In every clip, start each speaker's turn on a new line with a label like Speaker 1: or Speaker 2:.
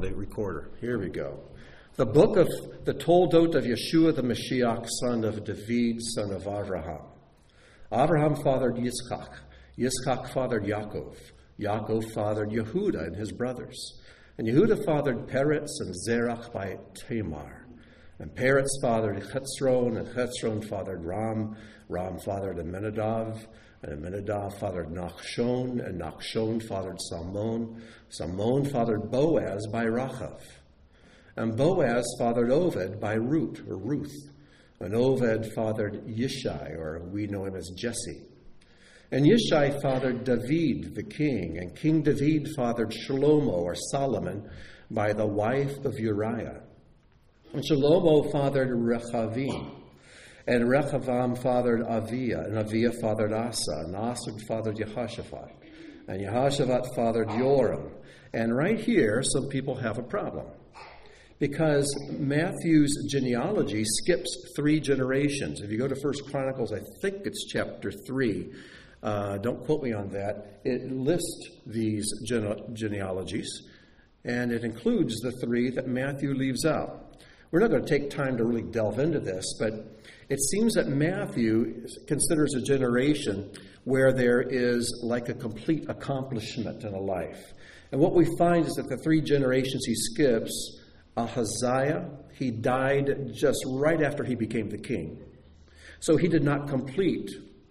Speaker 1: the recorder. Here we go. The book of the Toldot of Yeshua the Mashiach, son of David, son of Avraham. Avraham fathered Yitzchak. Yitzchak fathered Yaakov. Yaakov fathered Yehuda and his brothers. And Yehuda fathered Peretz and Zerach by Tamar. And Peretz fathered Chetzron, and Chetzron fathered Ram. Ram fathered Amminadab, and Amminadab fathered Nachshon, and Nachshon fathered Salmon. Salmon fathered Boaz by Rachav. And Boaz fathered Oved by Ruth. And Oved fathered Yishai, or we know him as Jesse. And Yishai fathered David, the king, and King David fathered Shlomo, or Solomon, by the wife of Uriah. And Shlomo fathered Rechavim, and Rechavam fathered Aviah, and Aviah fathered Asa, and Asa fathered Jehoshaphat, and Jehoshaphat fathered Joram. And right here, some people have a problem, because Matthew's genealogy skips 3 generations. If you go to 1 Chronicles, I think it's chapter 3, don't quote me on that, it lists these genealogies, and it includes the 3 that Matthew leaves out. We're not going to take time to really delve into this, but it seems that Matthew considers a generation where there is like a complete accomplishment in a life. And what we find is that the 3 generations he skips, Ahaziah, he died just right after he became the king. So he did not complete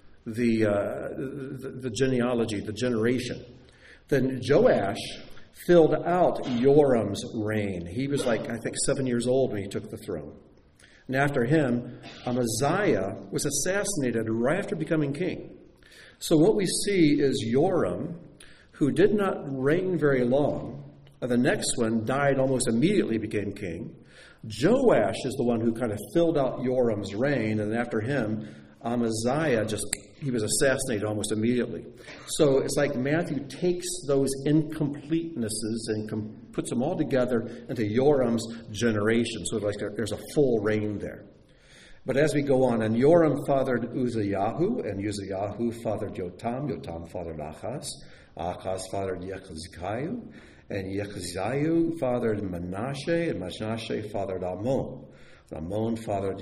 Speaker 1: the genealogy, the generation. Then Joash filled out Joram's reign. He was like, I think, 7 years old when he took the throne. And after him, Amaziah was assassinated right after becoming king. So what we see is Joram, who did not reign very long. The next one died almost immediately, became king. Joash is the one who kind of filled out Joram's reign, and after him, Amaziah he was assassinated almost immediately. So it's like Matthew takes those incompletenesses and puts them all together into Joram's generation. So like there's a full reign there. But as we go on, and Joram fathered Uzziyahu, and Uzziyahu fathered Yotam. Yotam fathered Achaz. Achaz fathered Yechiziah. And Yechiziah fathered Manasseh, and Manasseh fathered Ammon. Ammon fathered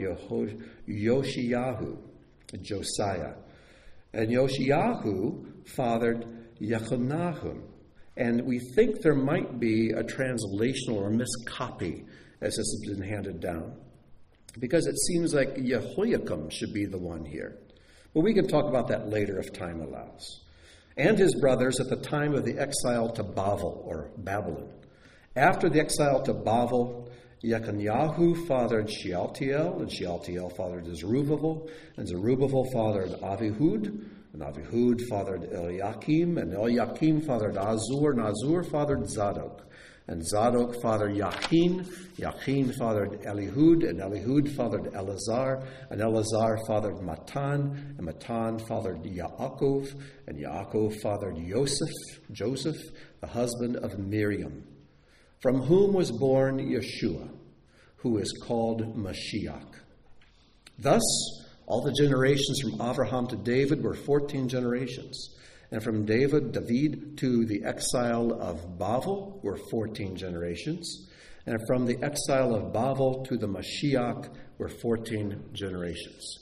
Speaker 1: Yoshiyahu, Josiah. And Yoshiyahu fathered Yechonahum. And we think there might be a translational or miscopy as this has been handed down, because it seems like Jehoiakim should be the one here. But we can talk about that later if time allows. And his brothers at the time of the exile to Bavel, or Babylon. After the exile to Bavel, Yechanyahu fathered Shealtiel, and Shealtiel fathered Zerubbabel, and Zerubbabel fathered Avihud, and Avihud fathered Eliakim, and Eliakim fathered Azur, and Azur fathered Zadok, and Zadok fathered Yachin, Yachin fathered Elihud, and Elihud fathered Eleazar, and Eleazar fathered Matan, and Matan fathered Yaakov, and Yaakov fathered Joseph, the husband of Miriam, from whom was born Yeshua, who is called Mashiach. Thus, all the generations from Abraham to David were 14 generations. And from David to the exile of Bavel were 14 generations. And from the exile of Bavel to the Mashiach were 14 generations.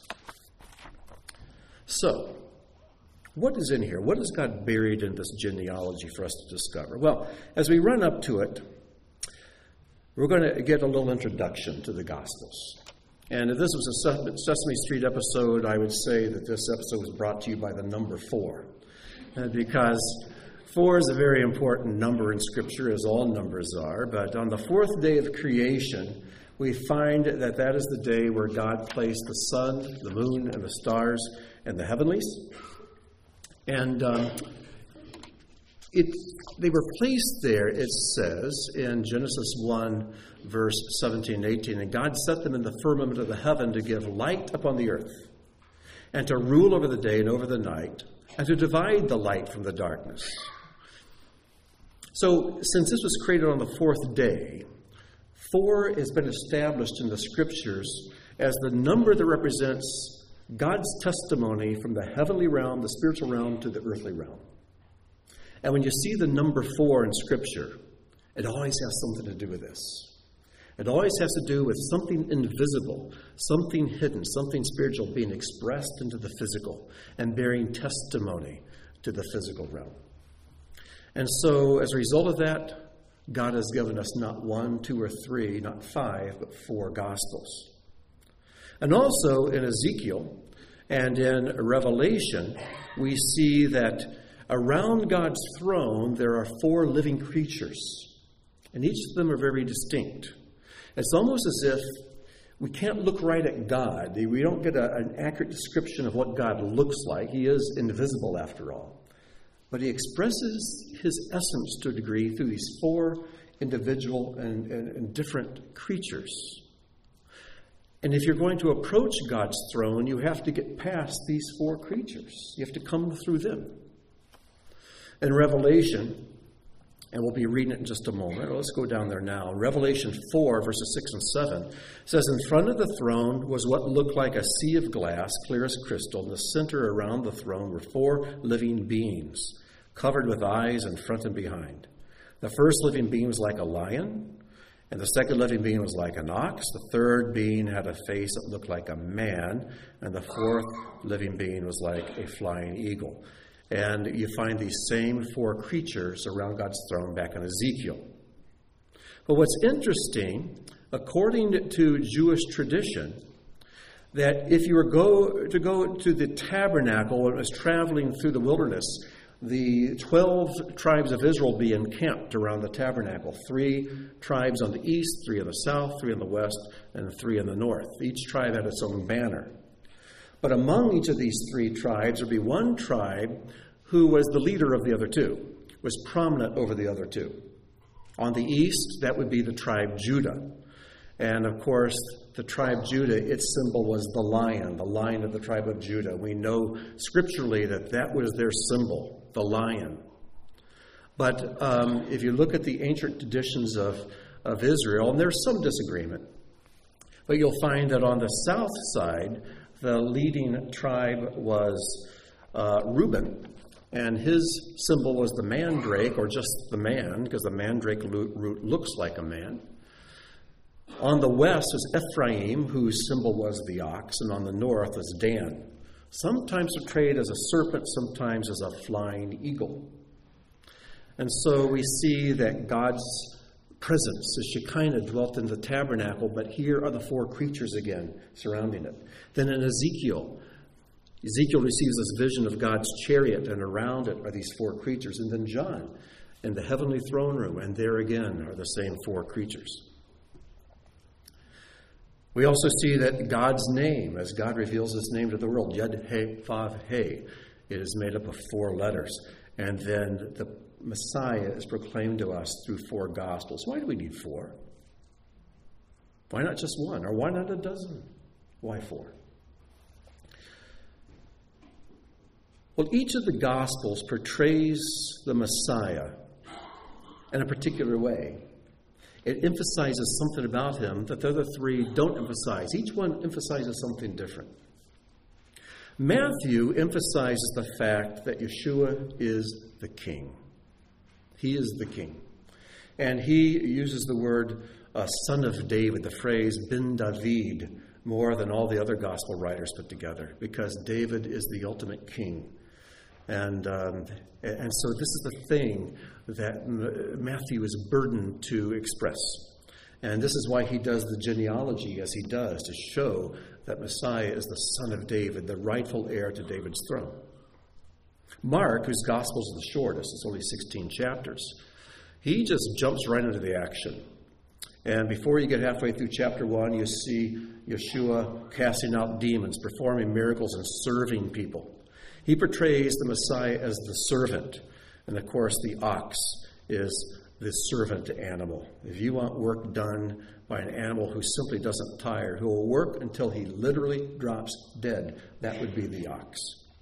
Speaker 1: So, what is in here? What has God buried in this genealogy for us to discover? Well, as we run up to it, we're going to get a little introduction to the Gospels. And if this was a Sesame Street episode, I would say that this episode was brought to you by the number 4. Because 4 is a very important number in Scripture, as all numbers are. But on the 4th day of creation, we find that that is the day where God placed the sun, the moon, and the stars in the heavenlies. And they were placed there, it says, in Genesis 1, verse 17 and 18. And God set them in the firmament of the heaven to give light upon the earth, and to rule over the day and over the night, and to divide the light from the darkness. So, since this was created on the 4th day, 4 has been established in the Scriptures as the number that represents God's testimony from the heavenly realm, the spiritual realm, to the earthly realm. And when you see the number 4 in Scripture, It always has something to do with this. It always has to do with something invisible, something hidden, something spiritual being expressed into the physical and bearing testimony to the physical realm. And so, as a result of that, God has given us not 1, 2, or 3, not 5, but 4 Gospels. And also in Ezekiel and in Revelation, we see that around God's throne there are 4 living creatures, and each of them are very distinct. It's almost as if we can't look right at God. We don't get an accurate description of what God looks like. He is invisible after all. But he expresses his essence to a degree through these 4 individual and different creatures. And if you're going to approach God's throne, you have to get past these 4 creatures. You have to come through them. In Revelation, and we'll be reading it in just a moment. Let's go down there now. Revelation 4, verses 6 and 7 says, "In front of the throne was what looked like a sea of glass, clear as crystal. In the center around the throne were 4 living beings, covered with eyes in front and behind. The first living being was like a lion, and the second living being was like an ox. The third being had a face that looked like a man, and the fourth living being was like a flying eagle." And you find these same 4 creatures around God's throne back in Ezekiel. But what's interesting, according to Jewish tradition, that if you were to go to the tabernacle when it was traveling through the wilderness, the 12 tribes of Israel be encamped around the tabernacle. 3 tribes on the east, 3 on the south, 3 on the west, and 3 on the north. Each tribe had its own banner. But among each of these 3 tribes would be one tribe who was the leader of the other 2, was prominent over the other 2. On the east, that would be the tribe Judah. And of course, the tribe Judah, its symbol was the lion of the tribe of Judah. We know scripturally that was their symbol, the lion. But if you look at the ancient traditions of Israel, and there's some disagreement, but you'll find that on the south side, the leading tribe was Reuben, and his symbol was the mandrake, or just the man, because the mandrake root looks like a man. On the west was Ephraim, whose symbol was the ox, and on the north was Dan, sometimes portrayed as a serpent, sometimes as a flying eagle. And so we see that God's presence, the Shekinah, dwelt in the tabernacle, but here are the 4 creatures again surrounding it. Then in Ezekiel receives this vision of God's chariot, and around it are these 4 creatures. And then John in the heavenly throne room, and there again are the same 4 creatures. We also see that God's name, as God reveals his name to the world, Yud-Heh-Vav-Heh, it is made up of 4 letters. And then the Messiah is proclaimed to us through 4 Gospels. Why do we need 4? Why not just 1? Or why not a dozen? Why 4? Well, each of the Gospels portrays the Messiah in a particular way. It emphasizes something about him that the other 3 don't emphasize. Each one emphasizes something different. Matthew emphasizes the fact that Yeshua is the King. He is the King. And he uses the word son of David, the phrase Ben David, more than all the other gospel writers put together, because David is the ultimate king. And so this is the thing that Matthew is burdened to express. And this is why he does the genealogy as he does, to show that Messiah is the son of David, the rightful heir to David's throne. Mark, whose gospel is the shortest, it's only 16 chapters, he just jumps right into the action. And before you get halfway through chapter 1, you see Yeshua casting out demons, performing miracles, and serving people. He portrays the Messiah as the servant. And of course, the ox is the servant animal. If you want work done by an animal who simply doesn't tire, who will work until he literally drops dead, that would be the ox.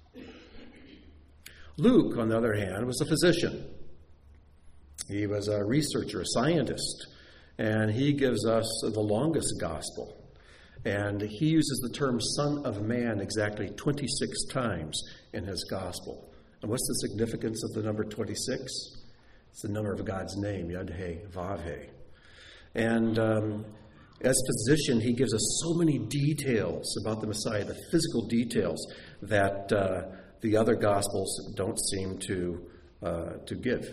Speaker 1: Luke, on the other hand, was a physician. He was a researcher, a scientist, and he gives us the longest gospel. And he uses the term Son of Man exactly 26 times in his gospel. And what's the significance of the number 26? It's the number of God's name, Yud-He, Vav-He. And as physician, he gives us so many details about the Messiah, the physical details that the other Gospels don't seem to give.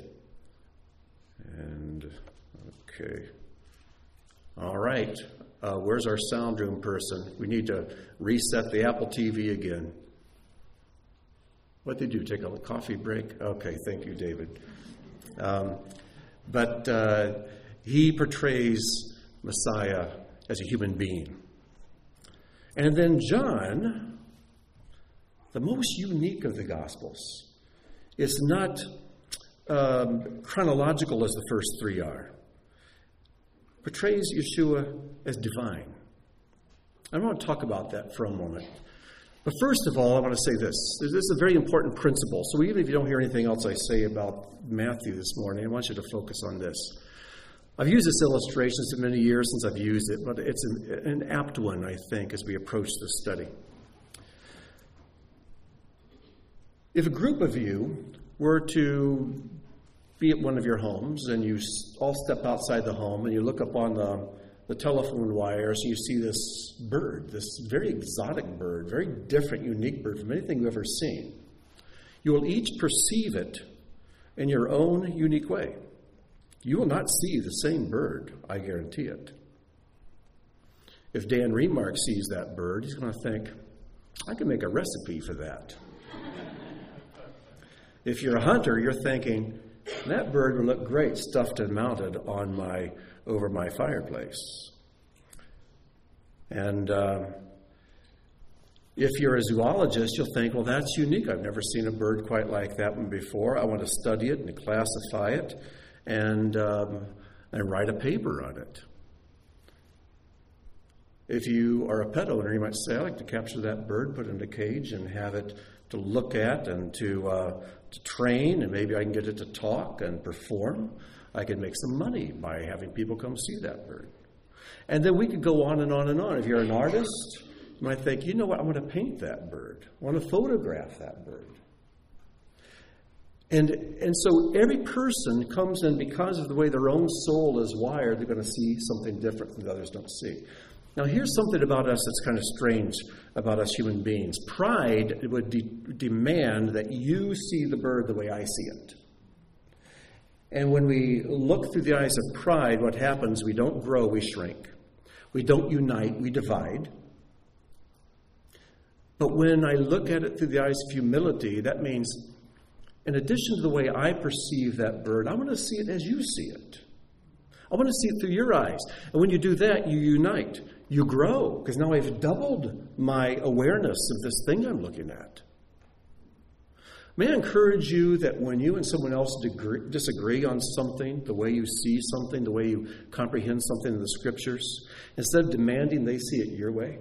Speaker 1: And, okay. All right. Where's our sound room person? We need to reset the Apple TV again. What did you take a coffee break? Okay, thank you, David. But he portrays Messiah as a human being. And then John, the most unique of the Gospels, is not chronological as the first three are. Portrays Yeshua as divine. I want to talk about that for a moment. But first of all, I want to say this. This is a very important principle. So even if you don't hear anything else I say about Matthew this morning, I want you to focus on this. I've used this illustration. It's been many years since I've used it, but it's an apt one, I think, as we approach this study. If a group of you were to be at one of your homes and you all step outside the home and you look up on the telephone wires and you see this bird, this very exotic bird, very different, unique bird from anything you've ever seen, you will each perceive it in your own unique way. You will not see the same bird, I guarantee it. If Dan Remark sees that bird, he's going to think, I can make a recipe for that. If you're a hunter, you're thinking, that bird would look great stuffed and mounted on over my fireplace. And if you're a zoologist, you'll think, well, that's unique. I've never seen a bird quite like that one before. I want to study it and classify it and write a paper on it. If you are a pet owner, you might say, I like to capture that bird, put it in a cage, and have it to look at and to train, and maybe I can get it to talk and perform. I could make some money by having people come see that bird. And then we could go on and on and on. If you're an artist, you might think, you know what, I want to paint that bird. I want to photograph that bird. And so every person comes in because of the way their own soul is wired, they're going to see something different that the others don't see. Now, here's something about us that's kind of strange about us human beings. Pride would demand that you see the bird the way I see it. And when we look through the eyes of pride, what happens? We don't grow, we shrink. We don't unite, we divide. But when I look at it through the eyes of humility, that means, in addition to the way I perceive that bird, I want to see it as you see it. I want to see it through your eyes. And when you do that, you unite. You grow, because now I've doubled my awareness of this thing I'm looking at. May I encourage you that when you and someone else disagree on something, the way you see something, the way you comprehend something in the Scriptures, instead of demanding they see it your way,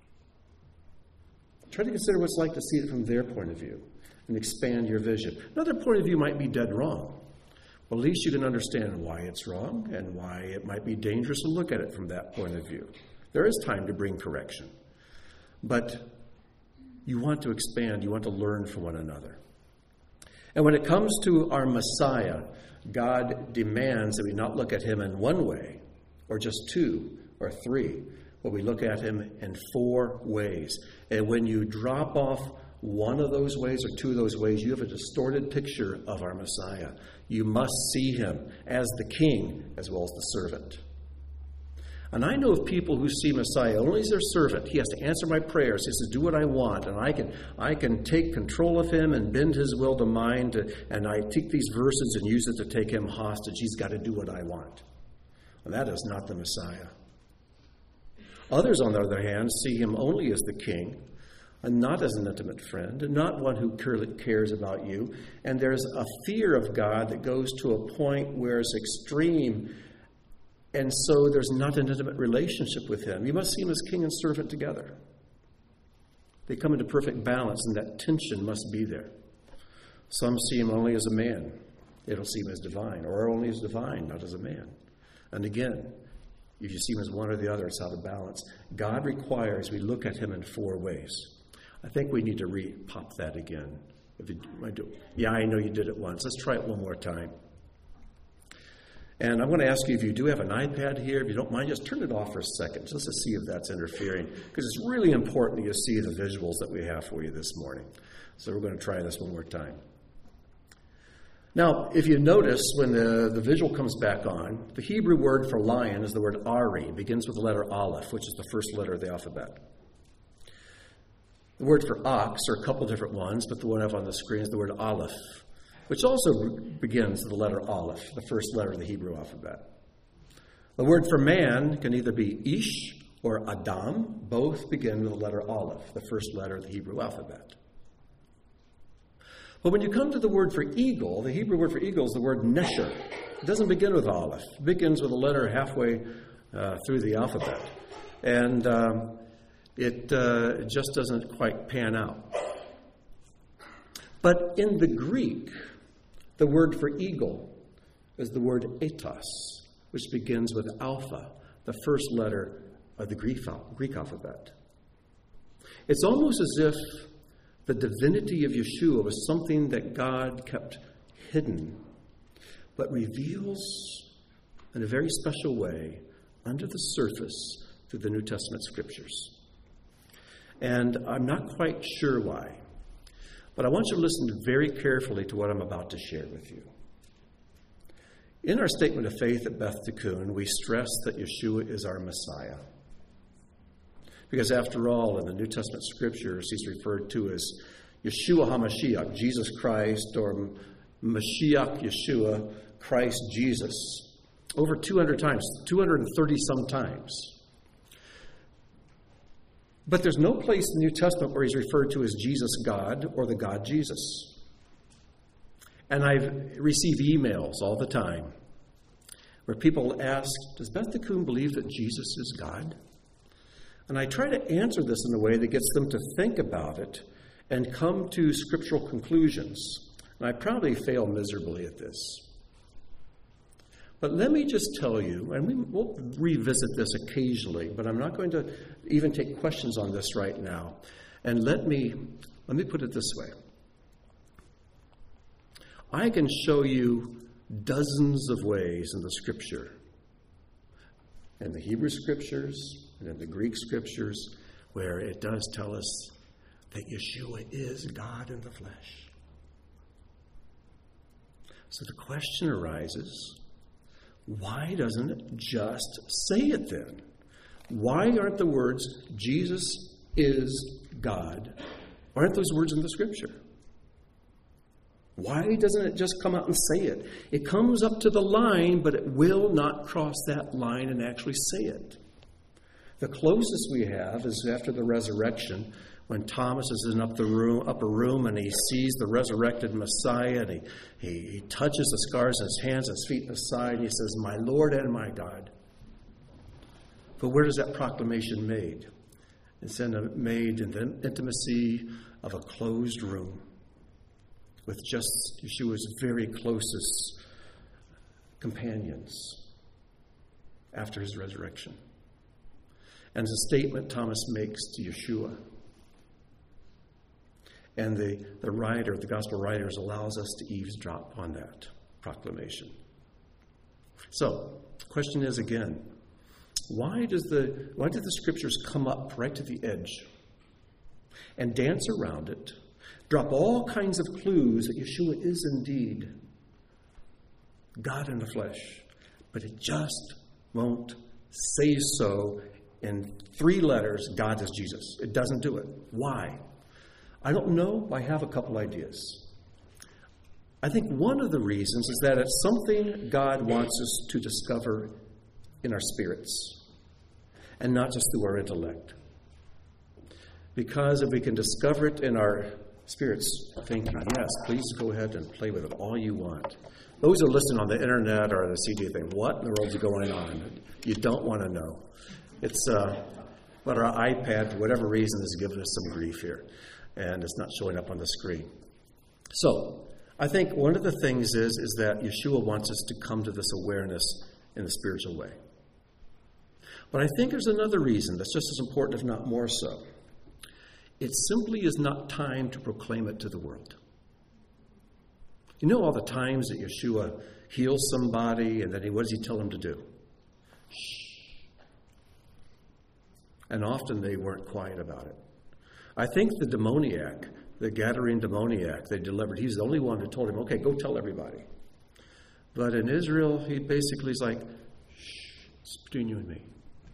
Speaker 1: try to consider what it's like to see it from their point of view and expand your vision. Another point of view might be dead wrong. Well, at least you can understand why it's wrong and why it might be dangerous to look at it from that point of view. There is time to bring correction. But you want to expand, you want to learn from one another. And when it comes to our Messiah, God demands that we not look at him in one way, or just two or three, but we look at him in four ways. And when you drop off one of those ways or two of those ways, you have a distorted picture of our Messiah. You must see him as the king as well as the servant. And I know of people who see Messiah only as their servant. He has to answer my prayers. He has to do what I want. And I can take control of him and bend his will to mine. And I take these verses and use it to take him hostage. He's got to do what I want. And that is not the Messiah. Others, on the other hand, see him only as the king, and not as an intimate friend, and not one who cares about you. And there's a fear of God that goes to a point where it's extreme. And so there's not an intimate relationship with him. You must see him as king and servant together. They come into perfect balance, and that tension must be there. Some see him only as a man. They don't see him as divine, or only as divine, not as a man. And again, if you see him as one or the other, it's out of balance. God requires we look at him in four ways. I think we need to pop that again. If you might do. Yeah, I know you did it once. Let's try it one more time. And I'm going to ask you, if you do have an iPad here, if you don't mind, just turn it off for a second, just to see if that's interfering, because it's really important you see the visuals that we have for you this morning. So we're going to try this one more time. Now, if you notice, when the visual comes back on, the Hebrew word for lion is the word Ari. It begins with the letter Aleph, which is the first letter of the alphabet. The word for ox are a couple different ones, but the one up on the screen is the word Aleph, which also begins with the letter Aleph, the first letter of the Hebrew alphabet. The word for man can either be Ish or Adam. Both begin with the letter Aleph, the first letter of the Hebrew alphabet. But when you come to the word for eagle, the Hebrew word for eagle is the word Nesher. It doesn't begin with Aleph. It begins with a letter halfway through the alphabet. And it just doesn't quite pan out. But in the Greek, the word for eagle is the word etos, which begins with alpha, the first letter of the Greek alphabet. It's almost as if the divinity of Yeshua was something that God kept hidden, but reveals in a very special way under the surface through the New Testament scriptures. And I'm not quite sure why, but I want you to listen very carefully to what I'm about to share with you. In our statement of faith at Beth Tikkun, we stress that Yeshua is our Messiah. Because after all, in the New Testament scriptures, he's referred to as Yeshua HaMashiach, Jesus Christ, or Mashiach Yeshua, Christ Jesus, over 200 times, 230 some times. But there's no place in the New Testament where he's referred to as Jesus God or the God Jesus. And I've received emails all the time where people ask, does Beth Tikkun believe that Jesus is God? And I try to answer this in a way that gets them to think about it and come to scriptural conclusions. And I probably fail miserably at this. But let me just tell you, and we'll revisit this occasionally, but I'm not going to even take questions on this right now. And let me put it this way. I can show you dozens of ways in the scripture, in the Hebrew scriptures and in the Greek scriptures, where it does tell us that Yeshua is God in the flesh. So the question arises, why doesn't it just say it then? Why aren't the words, Jesus is God, aren't those words in the scripture? Why doesn't it just come out and say it? It comes up to the line, but it will not cross that line and actually say it. The closest we have is after the resurrection, when Thomas is in upper room and he sees the resurrected Messiah, and he touches the scars in his hands and his feet and his side, and he says, "My Lord and my God." But where is that proclamation made? It's made in the intimacy of a closed room with just Yeshua's very closest companions after his resurrection. And it's a statement Thomas makes to Yeshua. And the writer, the gospel writers, allows us to eavesdrop on that proclamation. So, the question is again, why did the scriptures come up right to the edge and dance around it, drop all kinds of clues that Yeshua is indeed God in the flesh, but it just won't say so in 3 letters, God is Jesus. It doesn't do it. Why? I don't know. I have a couple ideas. I think one of the reasons is that it's something God wants us to discover in our spirits and not just through our intellect. Because if we can discover it in our spirits, thinking, yes, please go ahead and play with it all you want. Those who listen on the internet or the CD think, what in the world is going on? You don't want to know. It's but our iPad, for whatever reason, has given us some grief here, and it's not showing up on the screen. So I think one of the things is that Yeshua wants us to come to this awareness in a spiritual way. But I think there's another reason that's just as important, if not more so. It simply is not time to proclaim it to the world. You know all the times that Yeshua heals somebody, and then what does he tell them to do? Shh. And often they weren't quiet about it. I think the demoniac, the Gadarene demoniac they delivered, he's the only one who told him, okay, go tell everybody. But in Israel, he basically is like, shh, it's between you and me.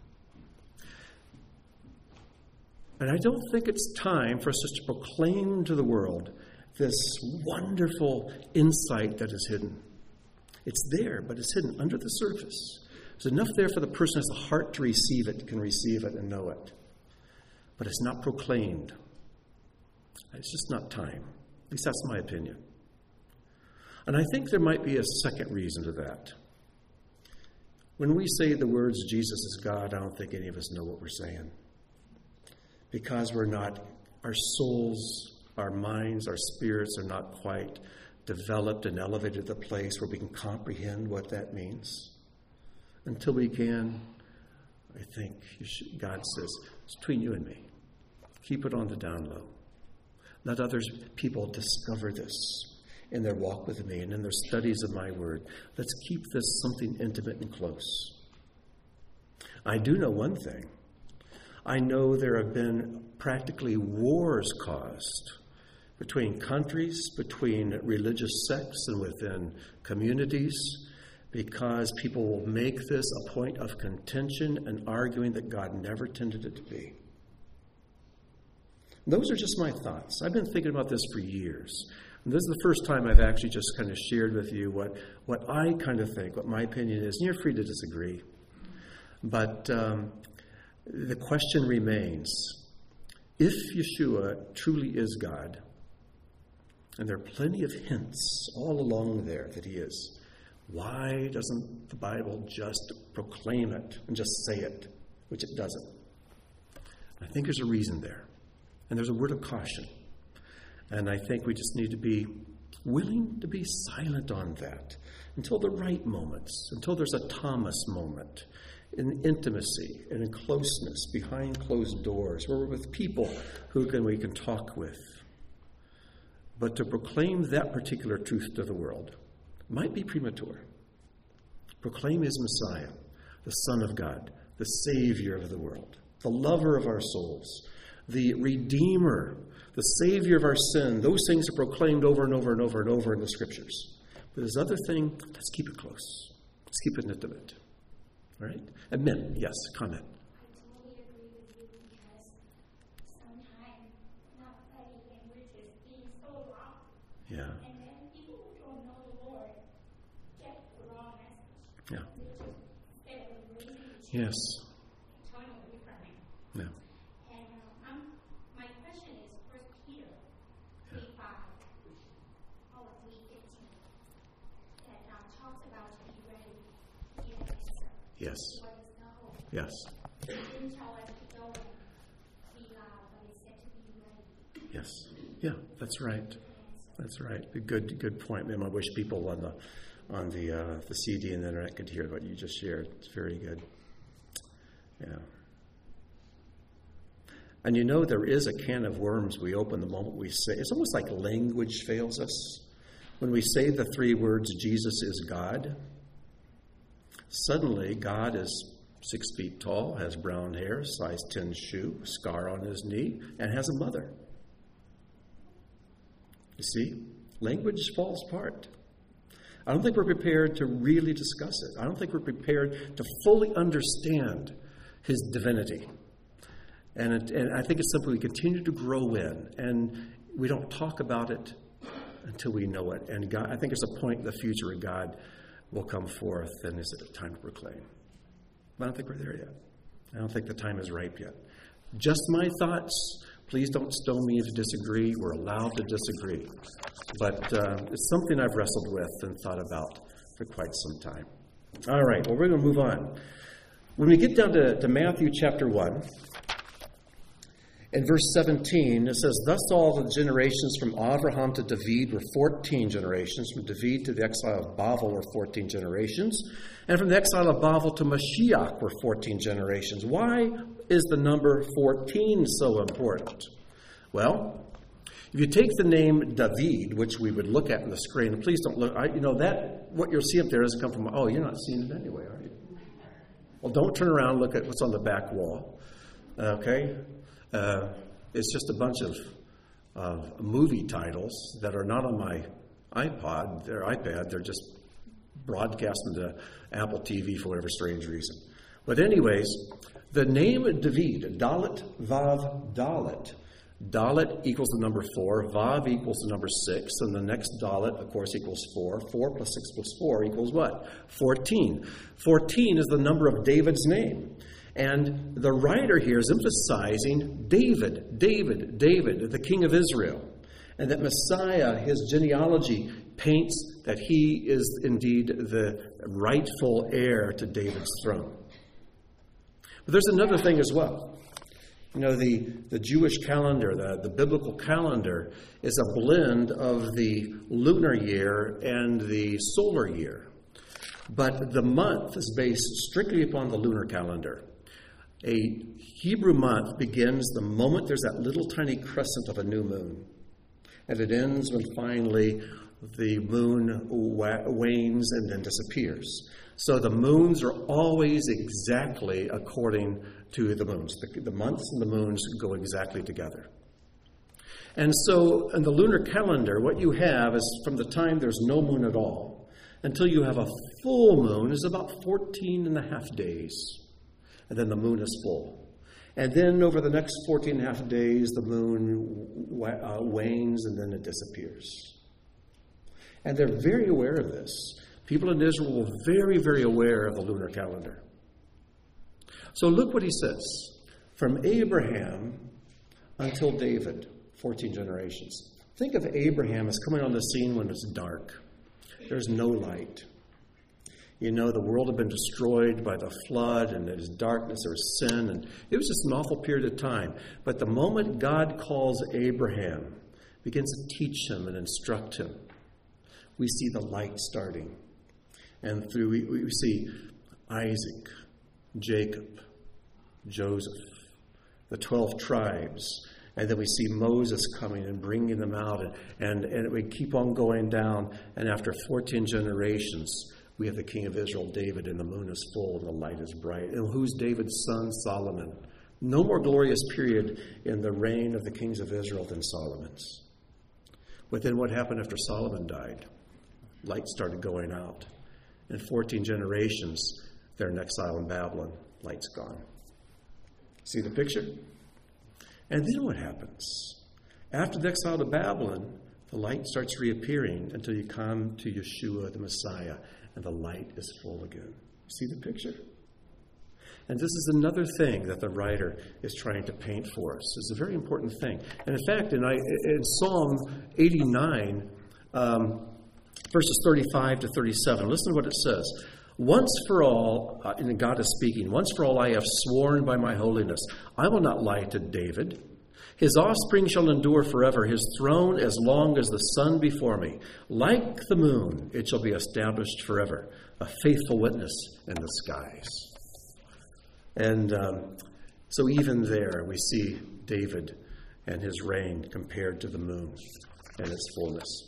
Speaker 1: And I don't think it's time for us just to proclaim to the world this wonderful insight that is hidden. It's there, but it's hidden under the surface. There's enough there for the person who has the heart to receive it, can receive it and know it. But it's not proclaimed. It's just not time. At least that's my opinion. And I think there might be a second reason to that. When we say the words, Jesus is God, I don't think any of us know what we're saying. Because we're not, our souls, our minds, our spirits are not quite developed and elevated to the place where we can comprehend what that means. Until we can, I think God says, it's between you and me. Keep it on the down low. Let other people discover this in their walk with me and in their studies of my word. Let's keep this something intimate and close. I do know one thing. I know there have been practically wars caused between countries, between religious sects, and within communities, because people will make this a point of contention and arguing that God never intended it to be. Those are just my thoughts. I've been thinking about this for years. And this is the first time I've actually just kind of shared with you what I kind of think, what my opinion is. And you're free to disagree. But the question remains, if Yeshua truly is God, and there are plenty of hints all along there that he is, why doesn't the Bible just proclaim it and just say it, which it doesn't? I think there's a reason there. And there's a word of caution. And I think we just need to be willing to be silent on that until the right moments, until there's a Thomas moment in intimacy and in closeness behind closed doors, where we're with people we can talk with. But to proclaim that particular truth to the world might be premature. Proclaim his Messiah, the Son of God, the Savior of the world, the lover of our souls, the Redeemer, the Savior of our sin. Those things are proclaimed over and over and over and over in the Scriptures. But this other thing, let's keep it close. Let's keep it intimate. All right? And men, yes, comment.
Speaker 2: I totally agree with you because sometimes not letting languages being so wrong.
Speaker 1: Yeah.
Speaker 2: And then people who don't know the Lord get the wrong message.
Speaker 1: Yeah.
Speaker 2: They just instead of raising the children,
Speaker 1: Yes.
Speaker 2: turn away from it.
Speaker 1: Yeah.
Speaker 2: And my question is, 1 Peter 3:5, or 3:15, that talks about to be ready, be an answer.
Speaker 1: Yes.
Speaker 2: What is the hope?
Speaker 1: Yes.
Speaker 2: It didn't tell us to go and be loud, but it said to be ready.
Speaker 1: Yes. Yeah, that's right. That's right. A good point, ma'am. I wish people on the CD and the internet could hear what you just shared. It's very good. Yeah. And there is a can of worms we open the moment we say. It's almost like language fails us. When we say the three words, Jesus is God, suddenly God is 6 feet tall, has brown hair, size 10 shoe, scar on his knee, and has a mother. You see, language falls apart. I don't think we're prepared to really discuss it. I don't think we're prepared to fully understand his divinity. And I think it's something we continue to grow in, and we don't talk about it until we know it. And God, I think there's a point in the future where God will come forth, and is it time to proclaim? I don't think we're there yet. I don't think the time is ripe yet. Just my thoughts. Please don't stone me if you disagree. We're allowed to disagree. But it's something I've wrestled with and thought about for quite some time. All right, well, we're going to move on. When we get down to Matthew chapter 1, in verse 17, it says, "Thus all the generations from Abraham to David were 14 generations. From David to the exile of Babel were 14 generations. And from the exile of Babel to Mashiach were 14 generations." Why is the number 14 so important? Well, If you take the name David, which we would look at on the screen, and please don't look, that what you'll see up there doesn't come from, you're not seeing it anyway, are you? Well, don't turn around and look at what's on the back wall, okay? It's just a bunch of movie titles that are not on my iPad. They're just broadcast into Apple TV for whatever strange reason. But anyways, the name David, Dalet, Vav, Dalet. Dalet equals the number 4, Vav equals the number 6, and the next Dalet, of course, equals 4. 4 plus 6 plus 4 equals what? 14. 14 is the number of David's name. And the writer here is emphasizing David, the king of Israel. And that Messiah, his genealogy, paints that he is indeed the rightful heir to David's throne. But there's another thing as well. The Jewish calendar, the biblical calendar, is a blend of the lunar year and the solar year. But the month is based strictly upon the lunar calendar. A Hebrew month begins the moment there's that little tiny crescent of a new moon. And it ends when finally the moon wanes and then disappears. So the moons are always exactly according to the moons. The months and the moons go exactly together. And so in the lunar calendar, what you have is from the time there's no moon at all until you have a full moon is about 14 and a half days. And then the moon is full. And then over the next 14 and a half days, the moon wanes and then it disappears. And they're very aware of this. People in Israel were very, very aware of the lunar calendar. So look what he says. From Abraham until David, 14 generations. Think of Abraham as coming on the scene when it's dark. There's no light. The world had been destroyed by the flood, and there was darkness, there was sin, and it was just an awful period of time. But the moment God calls Abraham, begins to teach him and instruct him, we see the light starting. And we see Isaac, Jacob, Joseph, the 12 tribes, and then we see Moses coming and bringing them out, and we keep on going down, and after 14 generations, we have the king of Israel, David, and the moon is full and the light is bright. And who's David's son? Solomon. No more glorious period in the reign of the kings of Israel than Solomon's. But then what happened after Solomon died? Light started going out. In 14 generations, they're in exile in Babylon. Light's gone. See the picture? And then what happens? After the exile to Babylon, the light starts reappearing until you come to Yeshua, the Messiah, and the light is full again. See the picture? And this is another thing that the writer is trying to paint for us. It's a very important thing. And in fact, in Psalm 89, verses 35 to 37, listen to what it says. Once for all, and God is speaking, once for all I have sworn by my holiness, I will not lie to David. His offspring shall endure forever, his throne as long as the sun before me. Like the moon, it shall be established forever, a faithful witness in the skies. And so even there we see David and his reign compared to the moon and its fullness.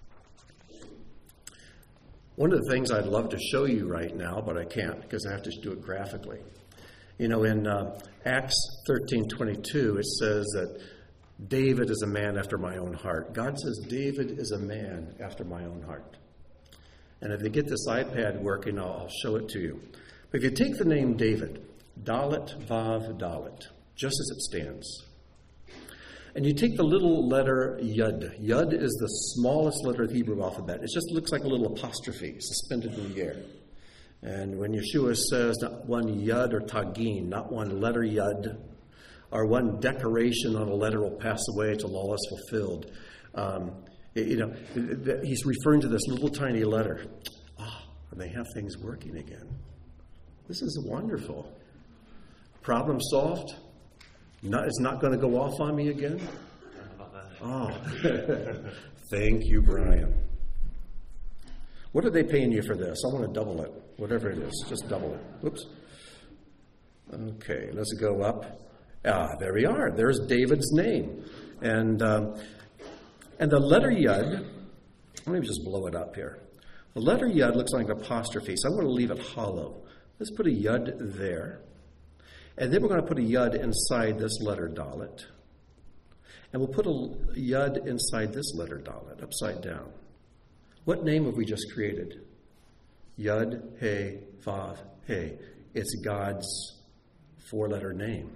Speaker 1: One of the things I'd love to show you right now, but I can't because I have to do it graphically. In Acts 13:22, it says that David is a man after my own heart. God says David is a man after my own heart. And if you get this iPad working, I'll show it to you. But if you take the name David, Dalet, Vav, Dalet, just as it stands, and you take the little letter Yud. Yud is the smallest letter of the Hebrew alphabet. It just looks like a little apostrophe suspended in the air. And when Yeshua says not one Yud or Tagin, not one letter Yud, or one decoration on a letter will pass away till all is fulfilled, he's referring to this little tiny letter. And they have things working again. This is wonderful. Problem solved? It's not going to go off on me again? Oh, thank you, Brian. What are they paying you for this? I want to double it. Whatever it is, just double it. Whoops. Okay, let's go up. There we are. There's David's name. And And the letter Yud, let me just blow it up here. The letter Yud looks like an apostrophe, so I want to leave it hollow. Let's put a Yud there. And then we're going to put a Yud inside this letter Dalet. And we'll put a Yud inside this letter Dalet, upside down. What name have we just created? Yud, He, Vav, He. It's God's four-letter name.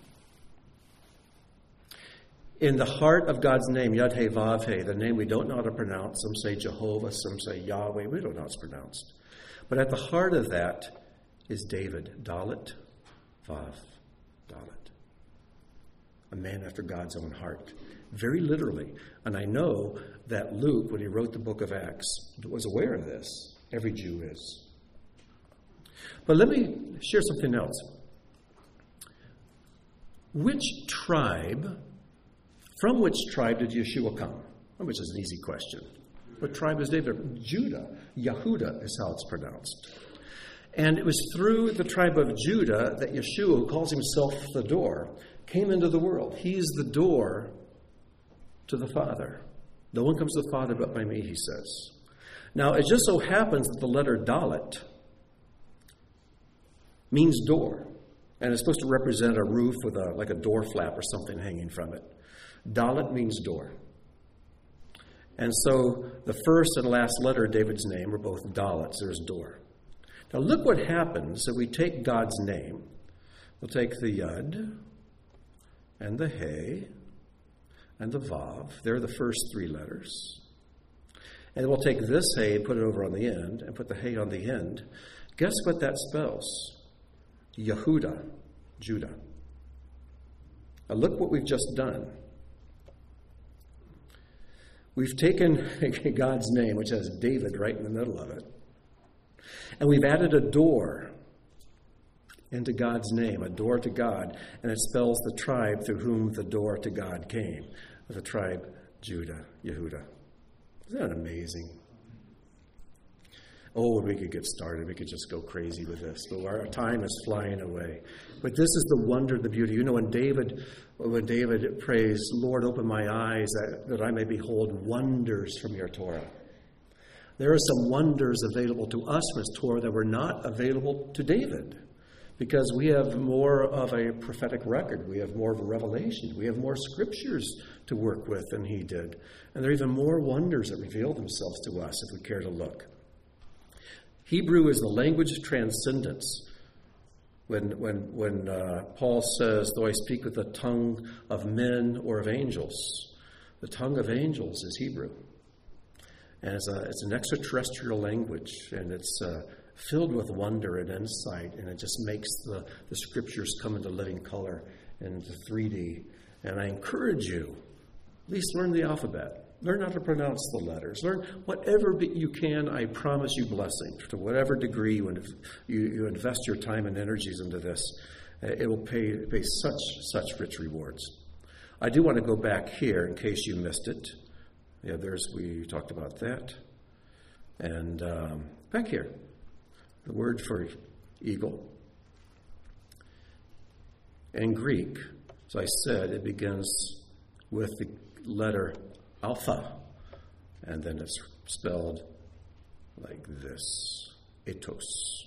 Speaker 1: In the heart of God's name, Yud, He, Vav, He, the name we don't know how to pronounce. Some say Jehovah, some say Yahweh. We don't know how it's pronounced. But at the heart of that is David. Dalet, Vav, Dalet. A man after God's own heart. Very literally. And I know that Luke, when he wrote the book of Acts, was aware of this. Every Jew is. But let me share something else. From which tribe did Yeshua come? Which is an easy question. What tribe is David? Judah. Yehuda is how it's pronounced. And it was through the tribe of Judah that Yeshua, who calls himself the door, came into the world. He's the door to the Father. No one comes to the Father but by me, he says. Now, it just so happens that the letter Dalet means door. And it's supposed to represent a roof with like a door flap or something hanging from it. Dalet means door. And so the first and last letter of David's name are both Dalets. There's door. Now look what happens if we take God's name. We'll take the Yud and the He and the Vav. They're the first three letters. And we'll take this He and put it over on the end and put the He on the end. Guess what that spells? Yehuda, Judah. Now look what we've just done. We've taken God's name, which has David right in the middle of it, and we've added a door into God's name, a door to God, and it spells the tribe through whom the door to God came, the tribe Judah, Yehuda. Isn't that amazing? Oh, we could get started. We could just go crazy with this. But our time is flying away. But this is the wonder, the beauty. You know, when David prays, Lord, open my eyes that I may behold wonders from your Torah. There are some wonders available to us from his Torah that were not available to David. Because we have more of a prophetic record. We have more of a revelation. We have more scriptures to work with than he did. And there are even more wonders that reveal themselves to us if we care to look. Hebrew is the language of transcendence. When Paul says, though I speak with the tongue of men or of angels, the tongue of angels is Hebrew. And it's an extraterrestrial language, and it's filled with wonder and insight, and it just makes the scriptures come into living color and into 3D. And I encourage you, at least learn the alphabet. Learn how to pronounce the letters. Learn whatever you can. I promise you blessing. To whatever degree you invest your time and energies into this, it will pay such rich rewards. I do want to go back here in case you missed it. Yeah, we talked about that. And back here, the word for eagle. In Greek, as I said, it begins with the letter Alpha, and then it's spelled like this, etos.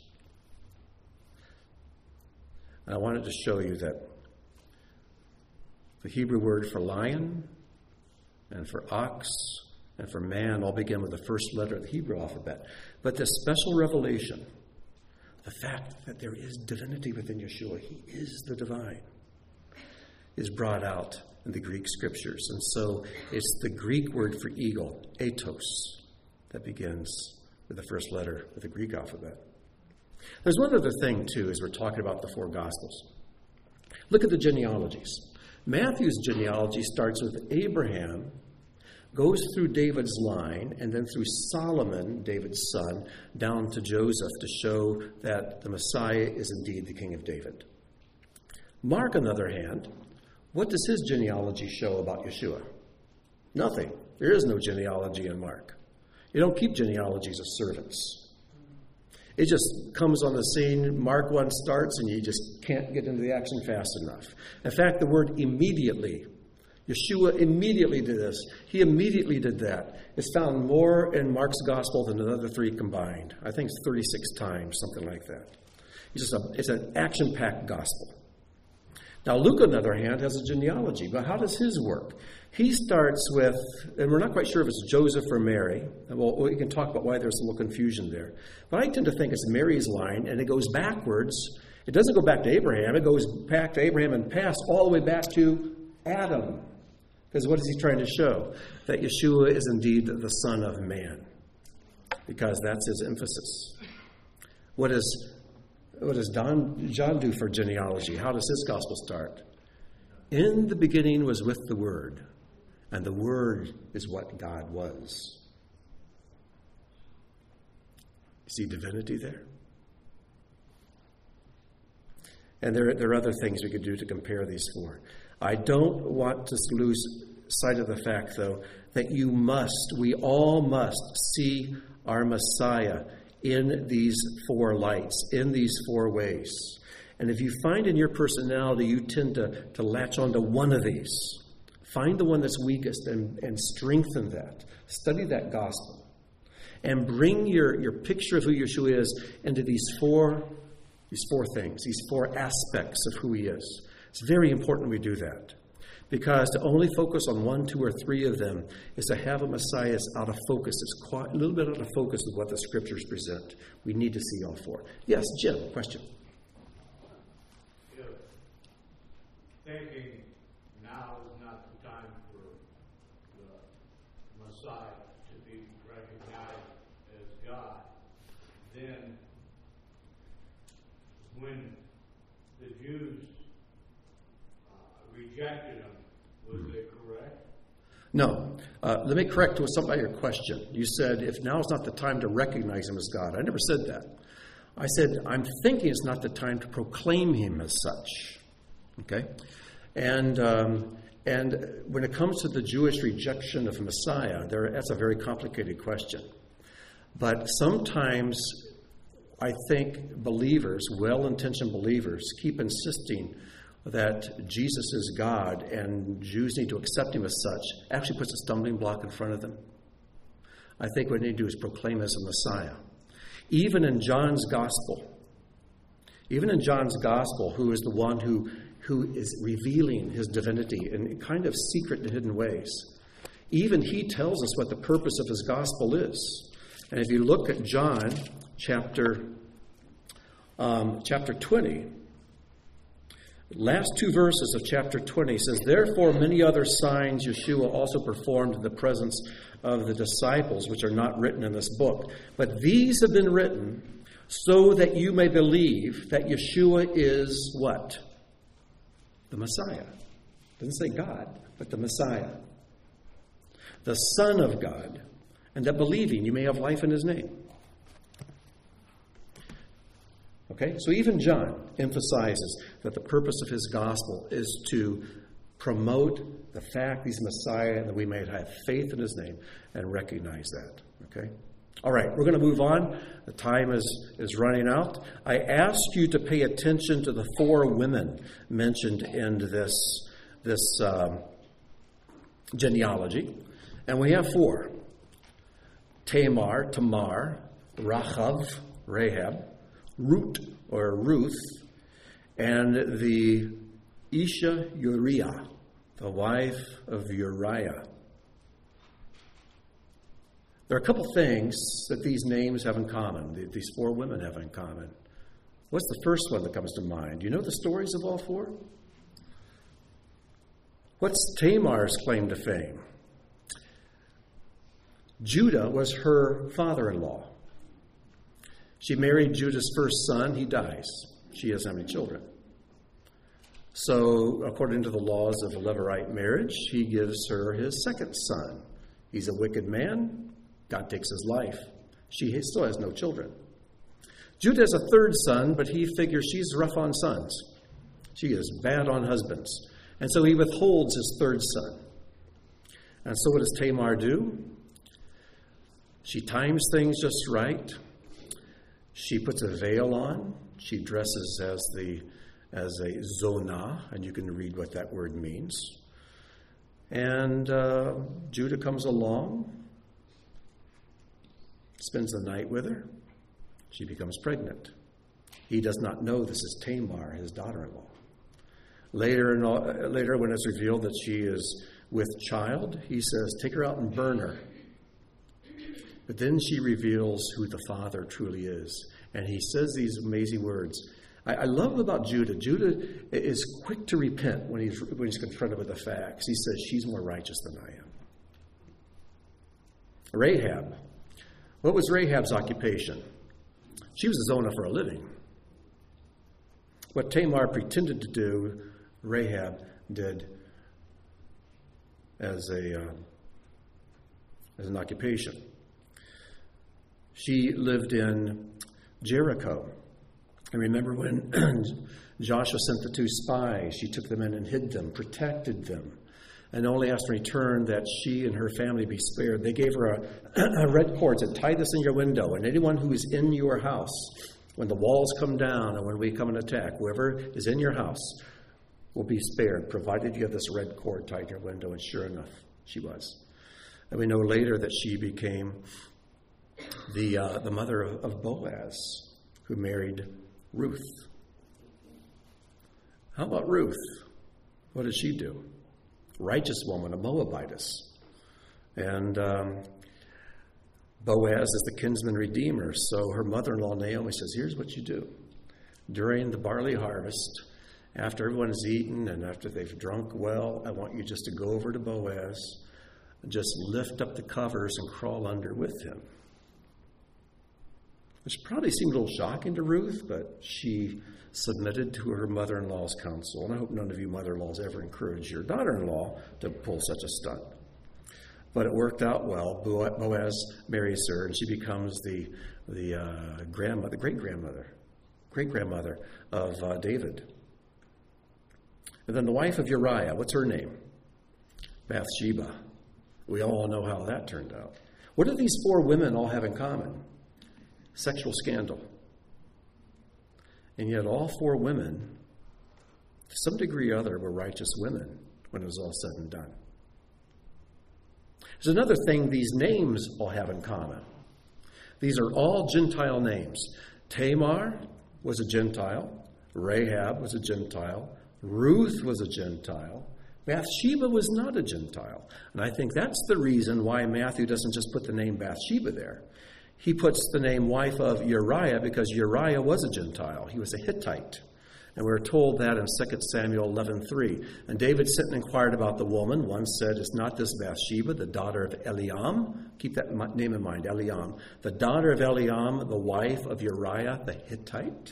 Speaker 1: And I wanted to show you that the Hebrew word for lion and for ox and for man all begin with the first letter of the Hebrew alphabet. But this special revelation, the fact that there is divinity within Yeshua, he is the divine, is brought out in the Greek scriptures. And so it's the Greek word for eagle, etos, that begins with the first letter of the Greek alphabet. There's one other thing, too, as we're talking about the four Gospels. Look at the genealogies. Matthew's genealogy starts with Abraham, goes through David's line, and then through Solomon, David's son, down to Joseph to show that the Messiah is indeed the King of David. Mark, on the other hand, what does his genealogy show about Yeshua? Nothing. There is no genealogy in Mark. You don't keep genealogies of servants. It just comes on the scene. Mark 1 starts, and you just can't get into the action fast enough. In fact, the word immediately Yeshua immediately did this. He immediately did that. It's found more in Mark's gospel than the other three combined. I think it's 36 times, something like that. It's an action-packed gospel. Now, Luke, on the other hand, has a genealogy. But how does his work? He starts with, and we're not quite sure if it's Joseph or Mary. Well, we can talk about why there's a little confusion there. But I tend to think it's Mary's line, and it goes backwards. It doesn't go back to Abraham. It goes back to Abraham and past all the way back to Adam. Because what is he trying to show? That Yeshua is indeed the Son of Man. Because that's his emphasis. What does John do for genealogy? How does his gospel start? In the beginning was with the Word, and the Word is what God was. See divinity there? And there are other things we could do to compare these four. I don't want to lose sight of the fact, though, that we all must see our Messiah in these four lights, in these four ways. And if you find in your personality you tend to latch onto one of these, find the one that's weakest and strengthen that. Study that gospel. And bring your picture of who Yeshua is into these four things, these four aspects of who he is. It's very important we do that. Because to only focus on one, two, or three of them is to have a Messiah that's out of focus. It's quite a little bit out of focus with what the Scriptures present. We need to see all four. Yes, Jim, question.
Speaker 3: Thinking now is not the time for the Messiah to be recognized as God, then when the Jews rejected him, was it correct?
Speaker 1: No. Let me correct something about your question. You said, if now is not the time to recognize him as God. I never said that. I said, I'm thinking it's not the time to proclaim him as such. Okay? And when it comes to the Jewish rejection of Messiah, that's a very complicated question. But sometimes I think believers, well-intentioned believers, keep insisting that Jesus is God and Jews need to accept him as such, actually puts a stumbling block in front of them. I think what we need to do is proclaim as a Messiah. Even in John's gospel, who is the one who is revealing his divinity in kind of secret and hidden ways, even he tells us what the purpose of his gospel is. And if you look at John chapter 20, last two verses of chapter 20 says, therefore many other signs Yeshua also performed in the presence of the disciples, which are not written in this book. But these have been written so that you may believe that Yeshua is what? The Messiah. It doesn't say God, but the Messiah. The Son of God. And that believing you may have life in his name. Okay, so even John emphasizes that the purpose of his gospel is to promote the fact he's Messiah and that we may have faith in his name and recognize that. Okay? All right, we're going to move on. The time is running out. I ask you to pay attention to the four women mentioned in this genealogy. And we have four. Tamar, Rahab, Ruth, and the Isha Uriah, the wife of Uriah. There are a couple things that these names have in common, these four women have in common. What's the first one that comes to mind? Do you know the stories of all four? What's Tamar's claim to fame? Judah was her father-in-law. She married Judah's first son. He dies. She doesn't have any children. So, according to the laws of a Levirate marriage, he gives her his second son. He's a wicked man. God takes his life. She still has no children. Judah has a third son, but he figures she's rough on sons. She is bad on husbands. And so he withholds his third son. And so what does Tamar do? She times things just right. She puts a veil on. She dresses as a zonah, and you can read what that word means. And Judah comes along, spends the night with her. She becomes pregnant. He does not know this is Tamar, his daughter-in-law. Later, when it's revealed that she is with child, he says, take her out and burn her. But then she reveals who the father truly is. And he says these amazing words. I love about Judah. Judah is quick to repent when he's confronted with the facts. He says, she's more righteous than I am. Rahab. What was Rahab's occupation? She was a Zonah for a living. What Tamar pretended to do, Rahab did as an occupation. She lived in Jericho. And remember when Joshua sent the 2 spies, she took them in and hid them, protected them, and only asked in return that she and her family be spared. They gave her a red cord, said, tie this in your window, and anyone who is in your house, when the walls come down and when we come and attack, whoever is in your house will be spared, provided you have this red cord tied to your window. And sure enough, she was. And we know later that she became the mother of Boaz, who married Ruth. How about Ruth? What did she do? Righteous woman, a Moabitess. And Boaz is the kinsman redeemer. So her mother-in-law Naomi says, here's what you do. During the barley harvest, after everyone has eaten and after they've drunk well, I want you just to go over to Boaz and just lift up the covers and crawl under with him. Which probably seemed a little shocking to Ruth, but she submitted to her mother-in-law's counsel. And I hope none of you mother-in-laws ever encourage your daughter-in-law to pull such a stunt. But it worked out well. Boaz marries her, and she becomes the great-grandmother of David. And then the wife of Uriah, what's her name? Bathsheba. We all know how that turned out. What do these 4 women all have in common? Sexual scandal. And yet all 4 women, to some degree or other, were righteous women when it was all said and done. There's another thing these names all have in common. These are all Gentile names. Tamar was a Gentile. Rahab was a Gentile. Ruth was a Gentile. Bathsheba was not a Gentile. And I think that's the reason why Matthew doesn't just put the name Bathsheba there. He puts the name wife of Uriah because Uriah was a Gentile. He was a Hittite. And we're told that in 2 Samuel 11:3. And David sent and inquired about the woman. One said, is not this Bathsheba, the daughter of Eliam? Keep that name in mind, Eliam. The daughter of Eliam, the wife of Uriah the Hittite?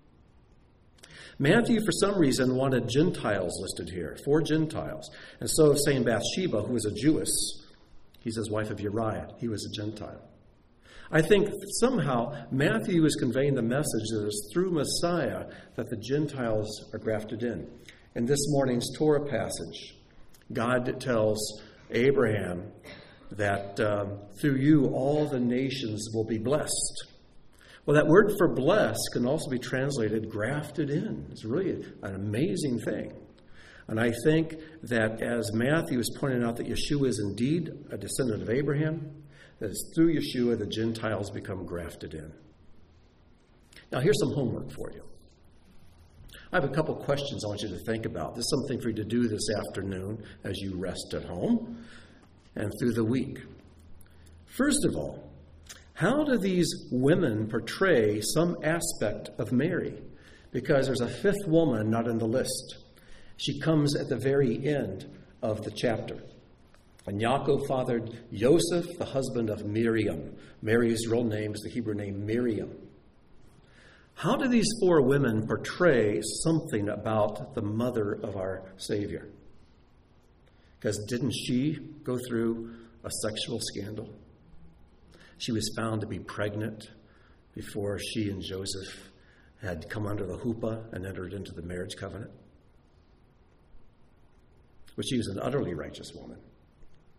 Speaker 1: Matthew, for some reason, wanted Gentiles listed here, 4 Gentiles. And so saying Bathsheba, who was a Jewess, he says wife of Uriah. He was a Gentile. I think somehow Matthew is conveying the message that it's through Messiah that the Gentiles are grafted in. In this morning's Torah passage, God tells Abraham that through you all the nations will be blessed. Well, that word for blessed can also be translated grafted in. It's really an amazing thing. And I think that as Matthew is pointing out that Yeshua is indeed a descendant of Abraham, that it's through Yeshua the Gentiles become grafted in. Now, here's some homework for you. I have a couple questions I want you to think about. This is something for you to do this afternoon as you rest at home and through the week. First of all, how do these women portray some aspect of Mary? Because there's a 5th woman not in the list. She comes at the very end of the chapter. And Yaakov fathered Joseph, the husband of Miriam. Mary's real name is the Hebrew name Miriam. How do these 4 women portray something about the mother of our Savior? Because didn't she go through a sexual scandal? She was found to be pregnant before she and Joseph had come under the chuppah and entered into the marriage covenant. But she was an utterly righteous woman.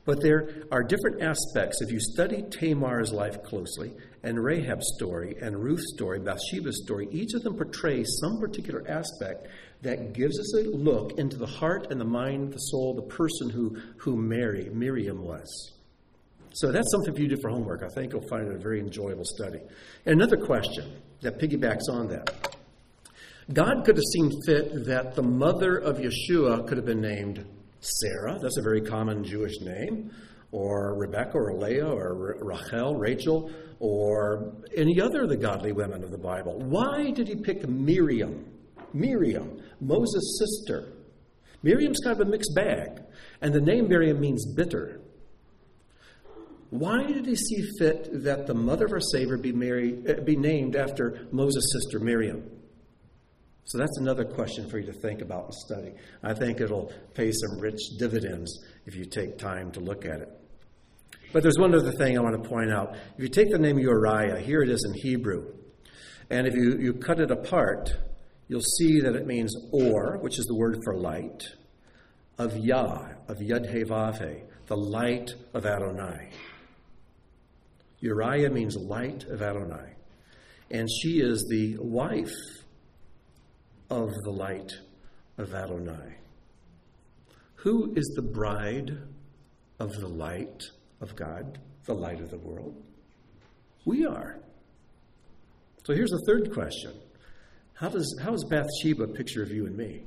Speaker 1: But there are different aspects. If you study Tamar's life closely, and Rahab's story, and Ruth's story, Bathsheba's story, each of them portrays some particular aspect that gives us a look into the heart and the mind, the soul, the person who Miriam was. So that's something for you to do for homework. I think you'll find it a very enjoyable study. And another question that piggybacks on that. God could have seen fit that the mother of Yeshua could have been named Sarah. That's a very common Jewish name. Or Rebecca, or Leah, or Rachel, Rachel, or any other of the godly women of the Bible. Why did he pick Miriam? Miriam, Moses' sister. Miriam's kind of a mixed bag. And the name Miriam means bitter. Why did he see fit that the mother of our Savior be named after Moses' sister Miriam? So that's another question for you to think about and study. I think it'll pay some rich dividends if you take time to look at it. But there's one other thing I want to point out. If you take the name Uriah, here it is in Hebrew, and if you cut it apart, you'll see that it means or, which is the word for light, of Yah, of Yud-Heh-Vav-Heh, the light of Adonai. Uriah means light of Adonai. And she is the wife of the light of Adonai. Who is the bride of the light of God, the light of the world? We are. So here's the third question. How is Bathsheba a picture of you and me?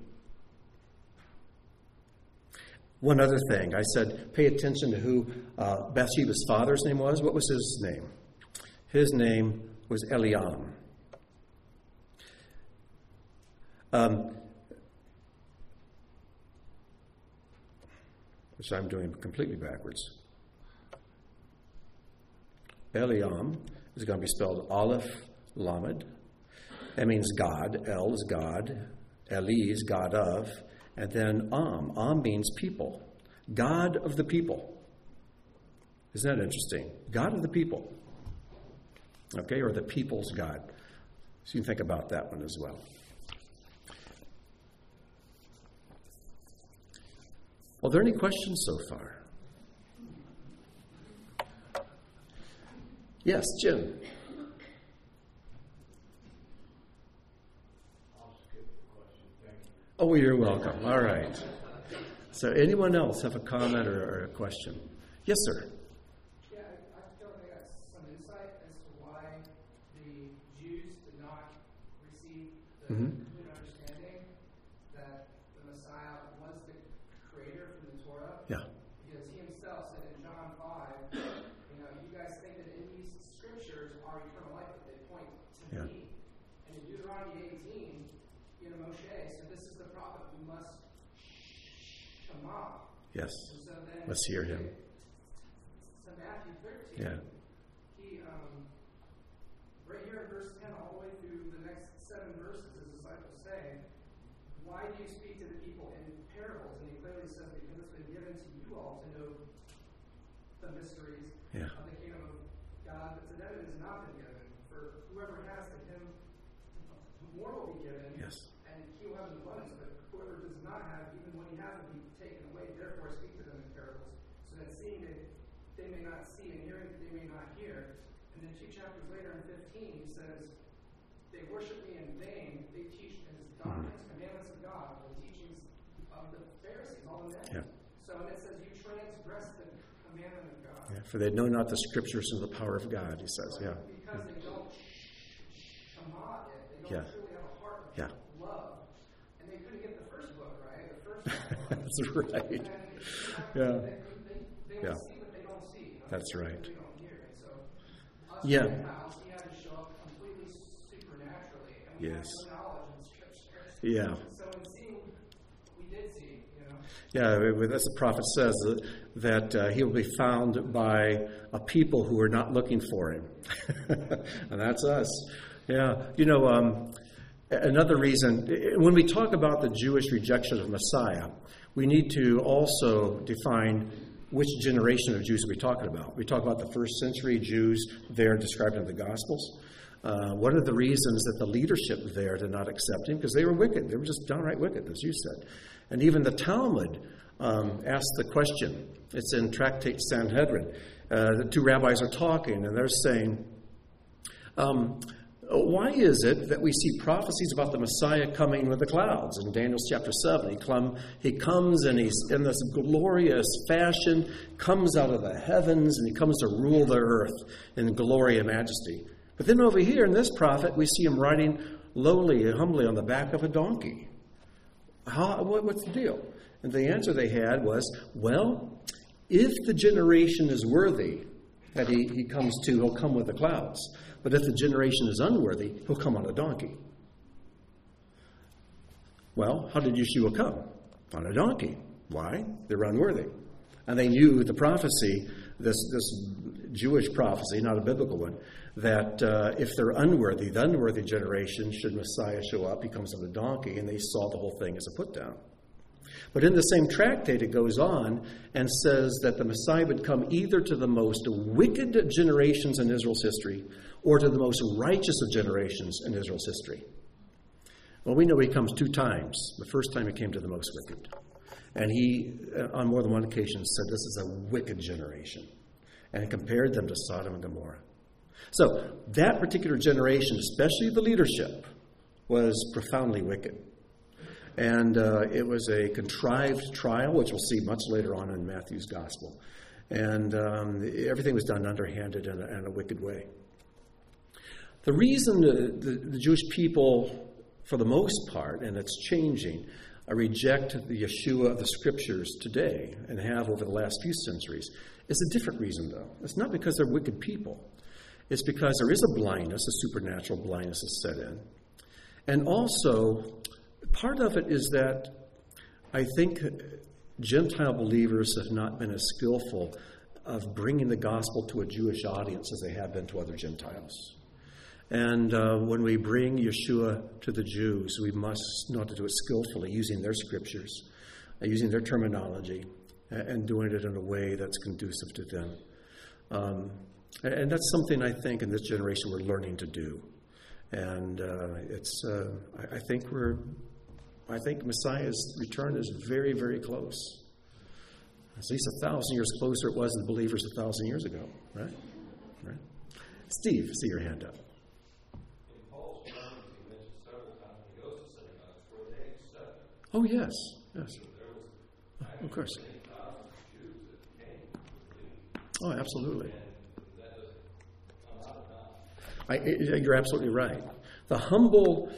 Speaker 1: One other thing. I said pay attention to who Bathsheba's father's name was. What was his name? His name was Eliam. Which I'm doing completely backwards. Eliam is going to be spelled Aleph Lamed. That means God. El is God. Eli is God of. And then Am. Am means people. God of the people. Isn't that interesting? God of the people. Okay, or the people's God. So you can think about that one as well. Are there any questions so far? Yes, Jim.
Speaker 3: I'll skip the question. Thank you.
Speaker 1: Oh, you're welcome. All right. So anyone else have a comment or a question? Yes, sir.
Speaker 4: Yeah, I feel like I got some insight as to why the Jews did not receive the complete understanding that the Messiah was the creator from the Torah.
Speaker 1: Yeah.
Speaker 4: Because he himself said in John 5, you guys think that in these scriptures are eternal life, but they point to me. And in Deuteronomy 18, Moshe said, this is the prophet who must shema.
Speaker 1: Yes.
Speaker 4: And so then
Speaker 1: Let's hear him.
Speaker 4: So Matthew 13,
Speaker 1: Yeah.
Speaker 4: he, right here in verse 10, all the way through the next 7 verses, his disciples say, why do you speak to the people in parables? And he clearly says, because it's been given to you all to know the mysteries of the kingdom of God, but to them it has not been given. For whoever has, to him more will be given, and he will have an abundance. But whoever does not have, even what he has will be taken away. Therefore speak to them in parables, so that seeing they may not see, and hearing they may not hear. And then 2 chapters later in 15, he says, they worship me in vain. They teach in his doctrines, commandments of God, the teachings of the Pharisees, all in that. So when it says, you transgress the commandment of God.
Speaker 1: Yeah, for they know not the scriptures and the power of God, he says. Yeah.
Speaker 4: Because they don't shema it. They don't truly have a heart of love. And they couldn't get the first book right. The first book.
Speaker 1: That's right.
Speaker 4: And they don't see what they don't see.
Speaker 1: That's right.
Speaker 4: They don't hear. And so us Gentiles, he had to show up completely supernaturally. And we have no knowledge in scripture.
Speaker 1: Yeah.
Speaker 4: So in seeing, we did see,
Speaker 1: Yeah, as the prophet says, that he will be found by a people who are not looking for him. And that's us. Yeah. Another reason, when we talk about the Jewish rejection of Messiah, we need to also define which generation of Jews are we talking about. We talk about the first century Jews there described in the Gospels. One of the reasons that the leadership there did not accept him, because they were wicked. They were just downright wicked, as you said. And even the Talmud asked the question. It's in Tractate Sanhedrin. The two rabbis are talking, and they're saying, why is it that we see prophecies about the Messiah coming with the clouds? In Daniel chapter 7, he comes and he's in this glorious fashion, comes out of the heavens, and he comes to rule the earth in glory and majesty. But then over here in this prophet, we see him riding lowly and humbly on the back of a donkey. What's the deal? And the answer they had was, well, if the generation is worthy that he comes to, he'll come with the clouds. But if the generation is unworthy, he'll come on a donkey. Well, how did Yeshua come? On a donkey. Why? They're unworthy. And they knew the prophecy, this Jewish prophecy, not a biblical one, that if they're unworthy, the unworthy generation, should Messiah show up, he comes on a donkey, and they saw the whole thing as a put-down. But in the same tractate, it goes on and says that the Messiah would come either to the most wicked generations in Israel's history or to the most righteous of generations in Israel's history. Well, we know he comes 2 times. The first time he came to the most wicked. And he, on more than one occasion, said this is a wicked generation. And he compared them to Sodom and Gomorrah. So that particular generation, especially the leadership, was profoundly wicked. And it was a contrived trial, which we'll see much later on in Matthew's gospel. And everything was done underhanded in a wicked way. The reason the Jewish people, for the most part, and it's changing, reject the Yeshua of the Scriptures today and have over the last few centuries is a different reason, though. It's not because they're wicked people. It's because there is a blindness, a supernatural blindness is set in. And also, part of it is that I think Gentile believers have not been as skillful of bringing the gospel to a Jewish audience as they have been to other Gentiles. And when we bring Yeshua to the Jews, we must know how to do it skillfully, using their scriptures, using their terminology, and doing it in a way that's conducive to them. And that's something I think in this generation we're learning to do. And I think Messiah's return is very, very close. It's at least 1,000 years closer it was than believers 1,000 years ago, right? Steve, I see your hand up.
Speaker 5: In Paul's sermons, he mentioned several times he goes to synagogues where they accept.
Speaker 1: Oh, yes.
Speaker 5: So there was
Speaker 1: Of course.
Speaker 5: many thousands of Jews that came to believe.
Speaker 1: Oh, absolutely.
Speaker 5: And that doesn't come out of nothing.
Speaker 1: You're absolutely right. The humble,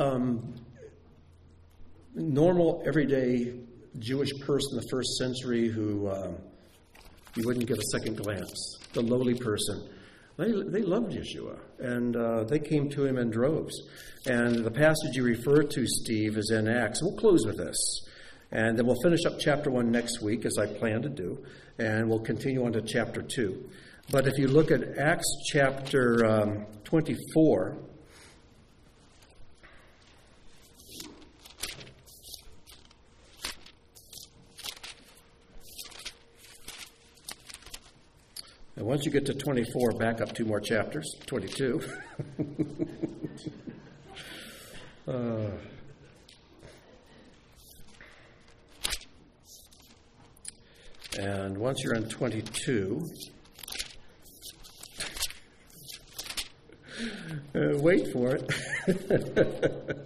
Speaker 1: normal, everyday Jewish person in the first century who you wouldn't give a second glance, the lowly person, they loved Yeshua, and they came to him in droves. And the passage you referred to, Steve, is in Acts. We'll close with this, and then we'll finish up chapter 1 next week, as I plan to do, and we'll continue on to chapter 2. But if you look at Acts chapter 24, and once you get to 24, back up 2 more chapters, 22. And once you're in 22, wait for it.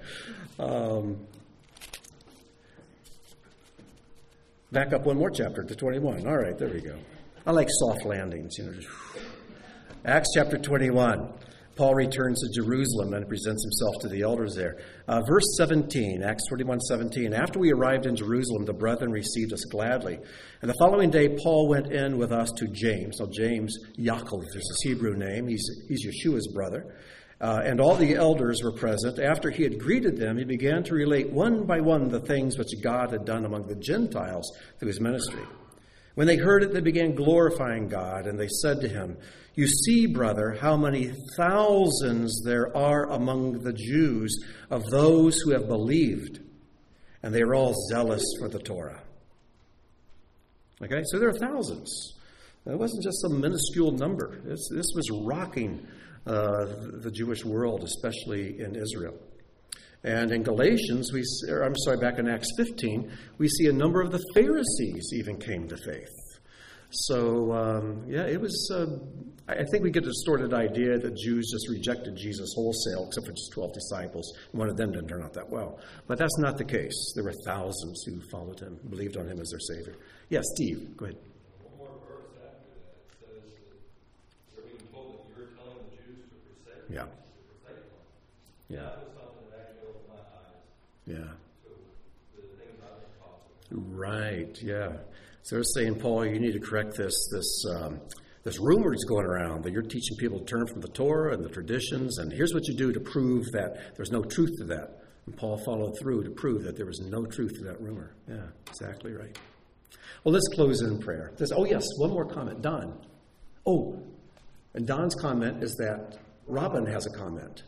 Speaker 1: Back up 1 more chapter to 21. All right, there we go. I like soft landings, just Acts chapter 21. Paul returns to Jerusalem and presents himself to the elders there. Verse 17, Acts 21:17. After we arrived in Jerusalem, the brethren received us gladly. And the following day, Paul went in with us to James. Now, James, Yaakov is his Hebrew name. He's Yeshua's brother. And all the elders were present. After he had greeted them, he began to relate one by one the things which God had done among the Gentiles through his ministry. When they heard it, they began glorifying God, and they said to him, "You see, brother, how many thousands there are among the Jews of those who have believed, and they are all zealous for the Torah." Okay, so there are thousands. It wasn't just some minuscule number. This was rocking the Jewish world, especially in Israel. And in Galatians, back in Acts 15, we see a number of the Pharisees even came to faith. So, it was, I think we get a distorted idea that Jews just rejected Jesus wholesale, except for just 12 disciples. One of them didn't turn out that well. But that's not the case. There were thousands who followed him, believed on him as their Savior. Yes, Steve, go ahead.
Speaker 5: One more verse after that says that we're being told that you're telling the Jews to forsake
Speaker 1: Yeah.
Speaker 5: them.
Speaker 1: Yeah.
Speaker 5: That was something that actually opened my eyes
Speaker 1: Yeah.
Speaker 5: to the things I've been taught.
Speaker 1: Right, yeah. So they're saying, Paul, you need to correct this rumor that's going around that you're teaching people to turn from the Torah and the traditions, and here's what you do to prove that there's no truth to that. And Paul followed through to prove that there was no truth to that rumor. Yeah, exactly right. Well, let's close in prayer. Yes, one more comment. Don. Oh, and Don's comment is that Robin has a comment.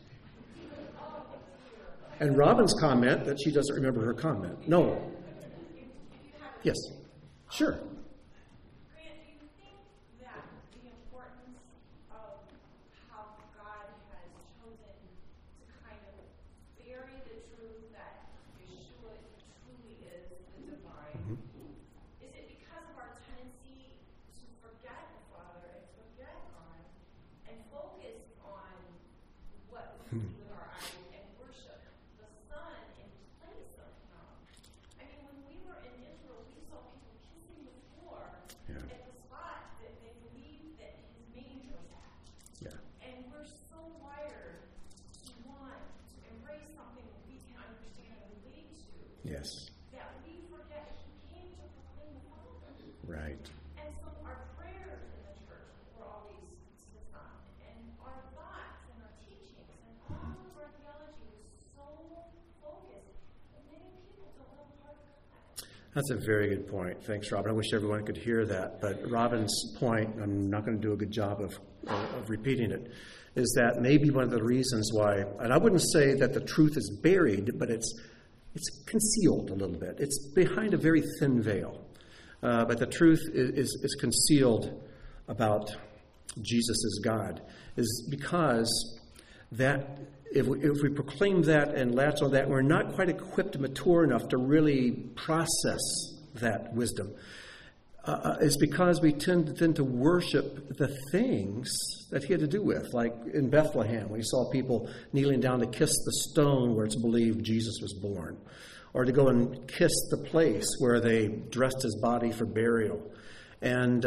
Speaker 1: And Robin's comment that she doesn't remember her comment. No. Yes. Sure.
Speaker 6: Grant, do you think that the importance of how God has chosen to kind of bury the truth that Yeshua truly is the divine, is it because of our tendency to forget the Father and forget God and focus on what we see with our eyes and worship the Son in place of Him? I mean, when we were in Israel, we saw people kissing the floor at the spot that they believed that his manger was at.
Speaker 1: Yeah.
Speaker 6: And we're so wired to want to embrace something that we can understand and relate to
Speaker 1: Yes.
Speaker 6: that we forget he came to proclaim the Father.
Speaker 1: Right.
Speaker 6: And so our prayers in the church were always to the Son, and our thoughts and our teachings and all of our theology was so focused that many people don't know the heart of God.
Speaker 1: That's a very good point. Thanks, Robin. I wish everyone could hear that. But Robin's point, I'm not going to do a good job of repeating it, is that maybe one of the reasons why, and I wouldn't say that the truth is buried, but it's concealed a little bit. It's behind a very thin veil. But the truth is concealed about Jesus as God, is because that if we proclaim that and latch on that, we're not quite equipped and mature enough to really process that wisdom. It's because we tend to worship the things that he had to do with, like in Bethlehem, we saw people kneeling down to kiss the stone where it's believed Jesus was born, or to go and kiss the place where they dressed his body for burial. And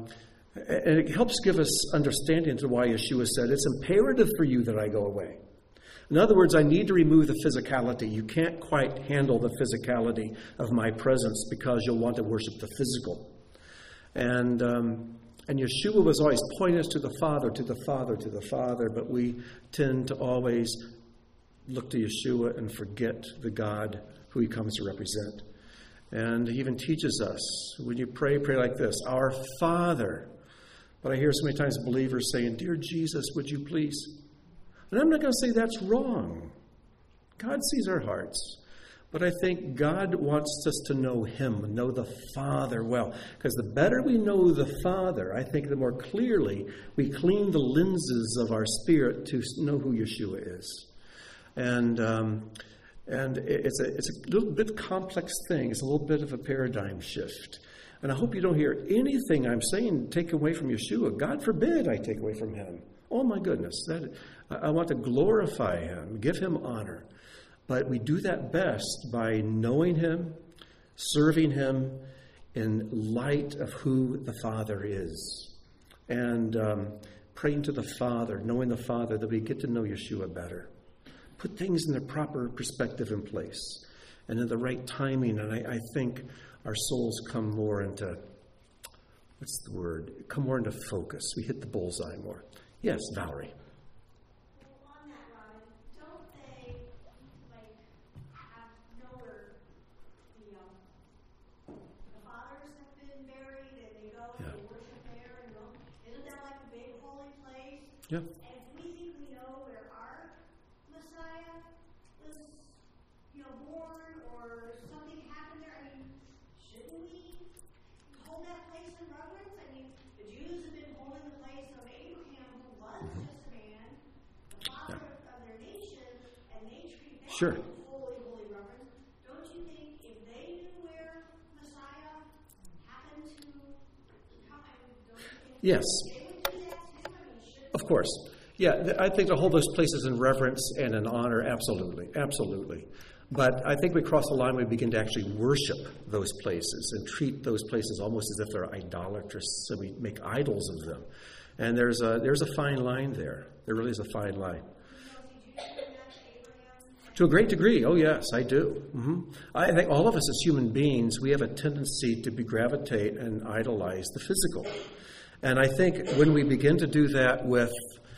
Speaker 1: it helps give us understanding to why Yeshua said, it's imperative for you that I go away. In other words, I need to remove the physicality. You can't quite handle the physicality of my presence because you'll want to worship the physical. And Yeshua was always pointing us to the Father, to the Father, to the Father, but we tend to always look to Yeshua and forget the God who he comes to represent. And he even teaches us, when you pray like this, Our Father. But I hear so many times believers saying, Dear Jesus, would you please? And I'm not going to say that's wrong. God sees our hearts. But I think God wants us to know him, know the Father well. Because the better we know the Father, I think the more clearly we clean the lenses of our spirit to know who Yeshua is. And it's a little bit complex thing. It's a little bit of a paradigm shift. And I hope you don't hear anything I'm saying take away from Yeshua. God forbid I take away from him. Oh my goodness. I want to glorify him, give him honor. But we do that best by knowing him, serving him in light of who the Father is. And praying to the Father, knowing the Father, that we get to know Yeshua better. Put things in their proper perspective and place. And in the right timing, and I think our souls come more into, come more into focus. We hit the bullseye more. Yes, Valerie.
Speaker 2: Well, on that, Robin, don't they, have nowhere, the fathers have been buried and they go and they worship there and isn't that like a big holy place?
Speaker 1: Yeah.
Speaker 2: And if we think we know where our Messiah was, born or something happened there, shouldn't we hold that place in reverence? The Jews have been holding the place of Abraham, who was just a man,
Speaker 1: Sure.
Speaker 7: Holy reverend. Don't you think if they knew where Messiah happened to come, don't you think
Speaker 1: Yes.
Speaker 7: they would do that too? I mean, shouldn't
Speaker 1: Of course. Yeah, I think to hold those places in reverence and in honor, absolutely, absolutely. But I think we cross the line when we begin to actually worship those places and treat those places almost as if they're idolatrous, so we make idols of them. And there's a fine line there. There really is a fine line. To a great degree, oh yes, I do. I think all of us as human beings, we have a tendency to gravitate and idolize the physical. And I think when we begin to do that with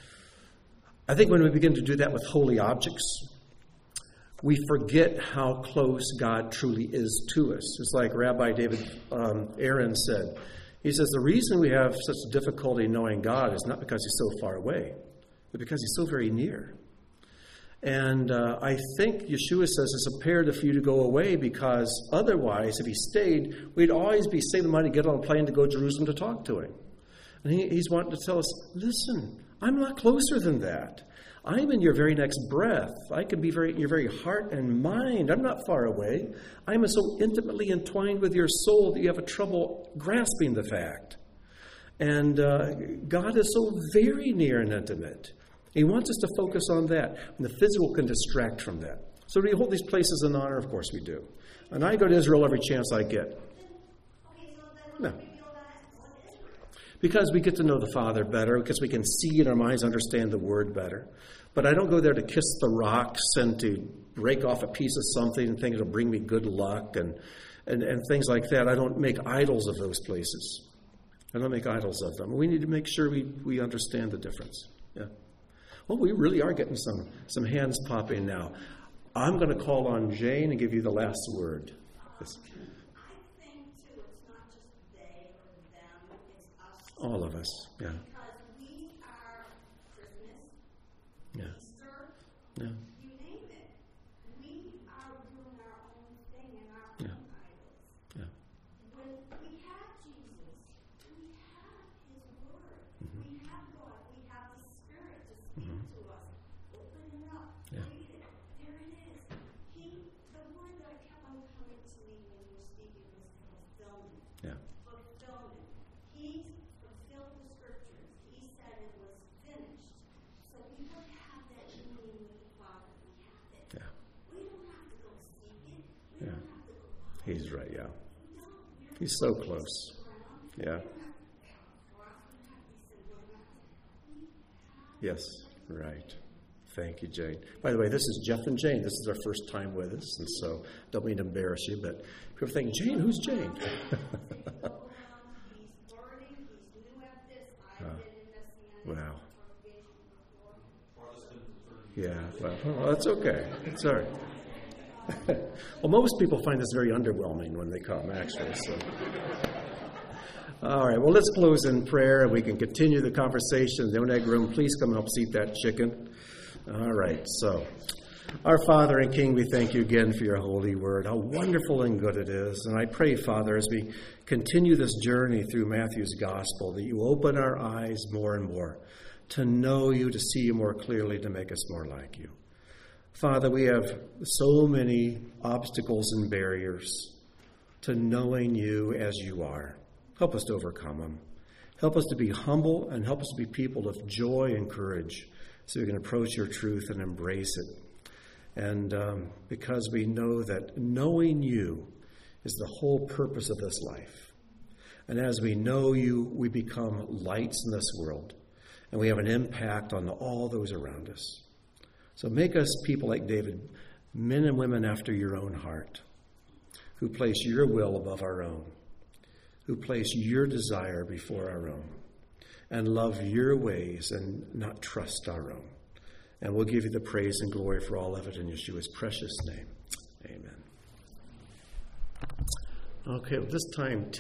Speaker 1: holy objects, we forget how close God truly is to us. It's like Rabbi David Aaron said. He says, the reason we have such difficulty knowing God is not because he's so far away, but because he's so very near. And I think Yeshua says it's imperative for you to go away, because otherwise, if he stayed, we'd always be saving money to get on a plane to go to Jerusalem to talk to him. And he's wanting to tell us, listen, I'm a lot closer than that. I'm in your very next breath. I can be in your very heart and mind. I'm not far away. I'm so intimately entwined with your soul that you have a trouble grasping the fact. And God is so very near and intimate. He wants us to focus on that. And the physical can distract from that. So do we hold these places in honor? Of course we do. And I go to Israel every chance I get. No. Because we get to know the Father better, because we can see in our minds, understand the Word better. But I don't go there to kiss the rocks and to break off a piece of something and think it'll bring me good luck and things like that. I don't make idols of those places. I don't make idols of them. We need to make sure we understand the difference. Yeah. Well, we really are getting some hands popping now. I'm going to call on Jane and give you the last word. Yes. All of us, yeah.
Speaker 7: Because we are Christmas,
Speaker 1: Yeah.
Speaker 7: Easter,
Speaker 1: Yeah.
Speaker 7: you name it. We are doing our own thing and our
Speaker 1: Yeah.
Speaker 7: own idols.
Speaker 1: Yeah.
Speaker 7: When we have Jesus, we have his word. We have God. We have the Spirit to speak to us. Open it up.
Speaker 1: Yeah.
Speaker 7: Read it. There it is. The word that kept on coming to me when you were speaking was fulfillment.
Speaker 1: Yeah.
Speaker 7: Fulfillment. He fulfilled the scriptures. He said it was finished. So we don't have that union with the Father. We have it.
Speaker 1: Yeah.
Speaker 7: We don't have to go seek it. We
Speaker 1: Yeah.
Speaker 7: don't have to go find
Speaker 1: He's right, yeah.
Speaker 7: it. We don't.
Speaker 1: He's so close. Yeah. Yes, right. Thank you, Jane. By the way, this is Jeff and Jane. This is our first time with us, and so don't mean to embarrass you, but people think, Jane, who's Jane?
Speaker 7: He's learning. He's new at this. I've been in this
Speaker 1: Wow.
Speaker 7: congregation before.
Speaker 1: Yeah, well, that's okay. It's all right. Well, most people find this very underwhelming when they come, actually. So. All right, well, let's close in prayer, and we can continue the conversation in the Oneg room. Please come help seat that chicken. All right, so our Father and King, we thank you again for your holy word. How wonderful and good it is. And I pray, Father, as we continue this journey through Matthew's gospel, that you open our eyes more and more to know you, to see you more clearly, to make us more like you. Father, we have so many obstacles and barriers to knowing you as you are. Help us to overcome them. Help us to be humble, and help us to be people of joy and courage so we can approach your truth and embrace it. And because we know that knowing you is the whole purpose of this life. And as we know you, we become lights in this world, and we have an impact on all those around us. So make us people like David, men and women after your own heart, who place your will above our own, who place your desire before our own, and love your ways and not trust our own. And we'll give you the praise and glory for all of it in Yeshua's precious name. Amen. Okay, well, this time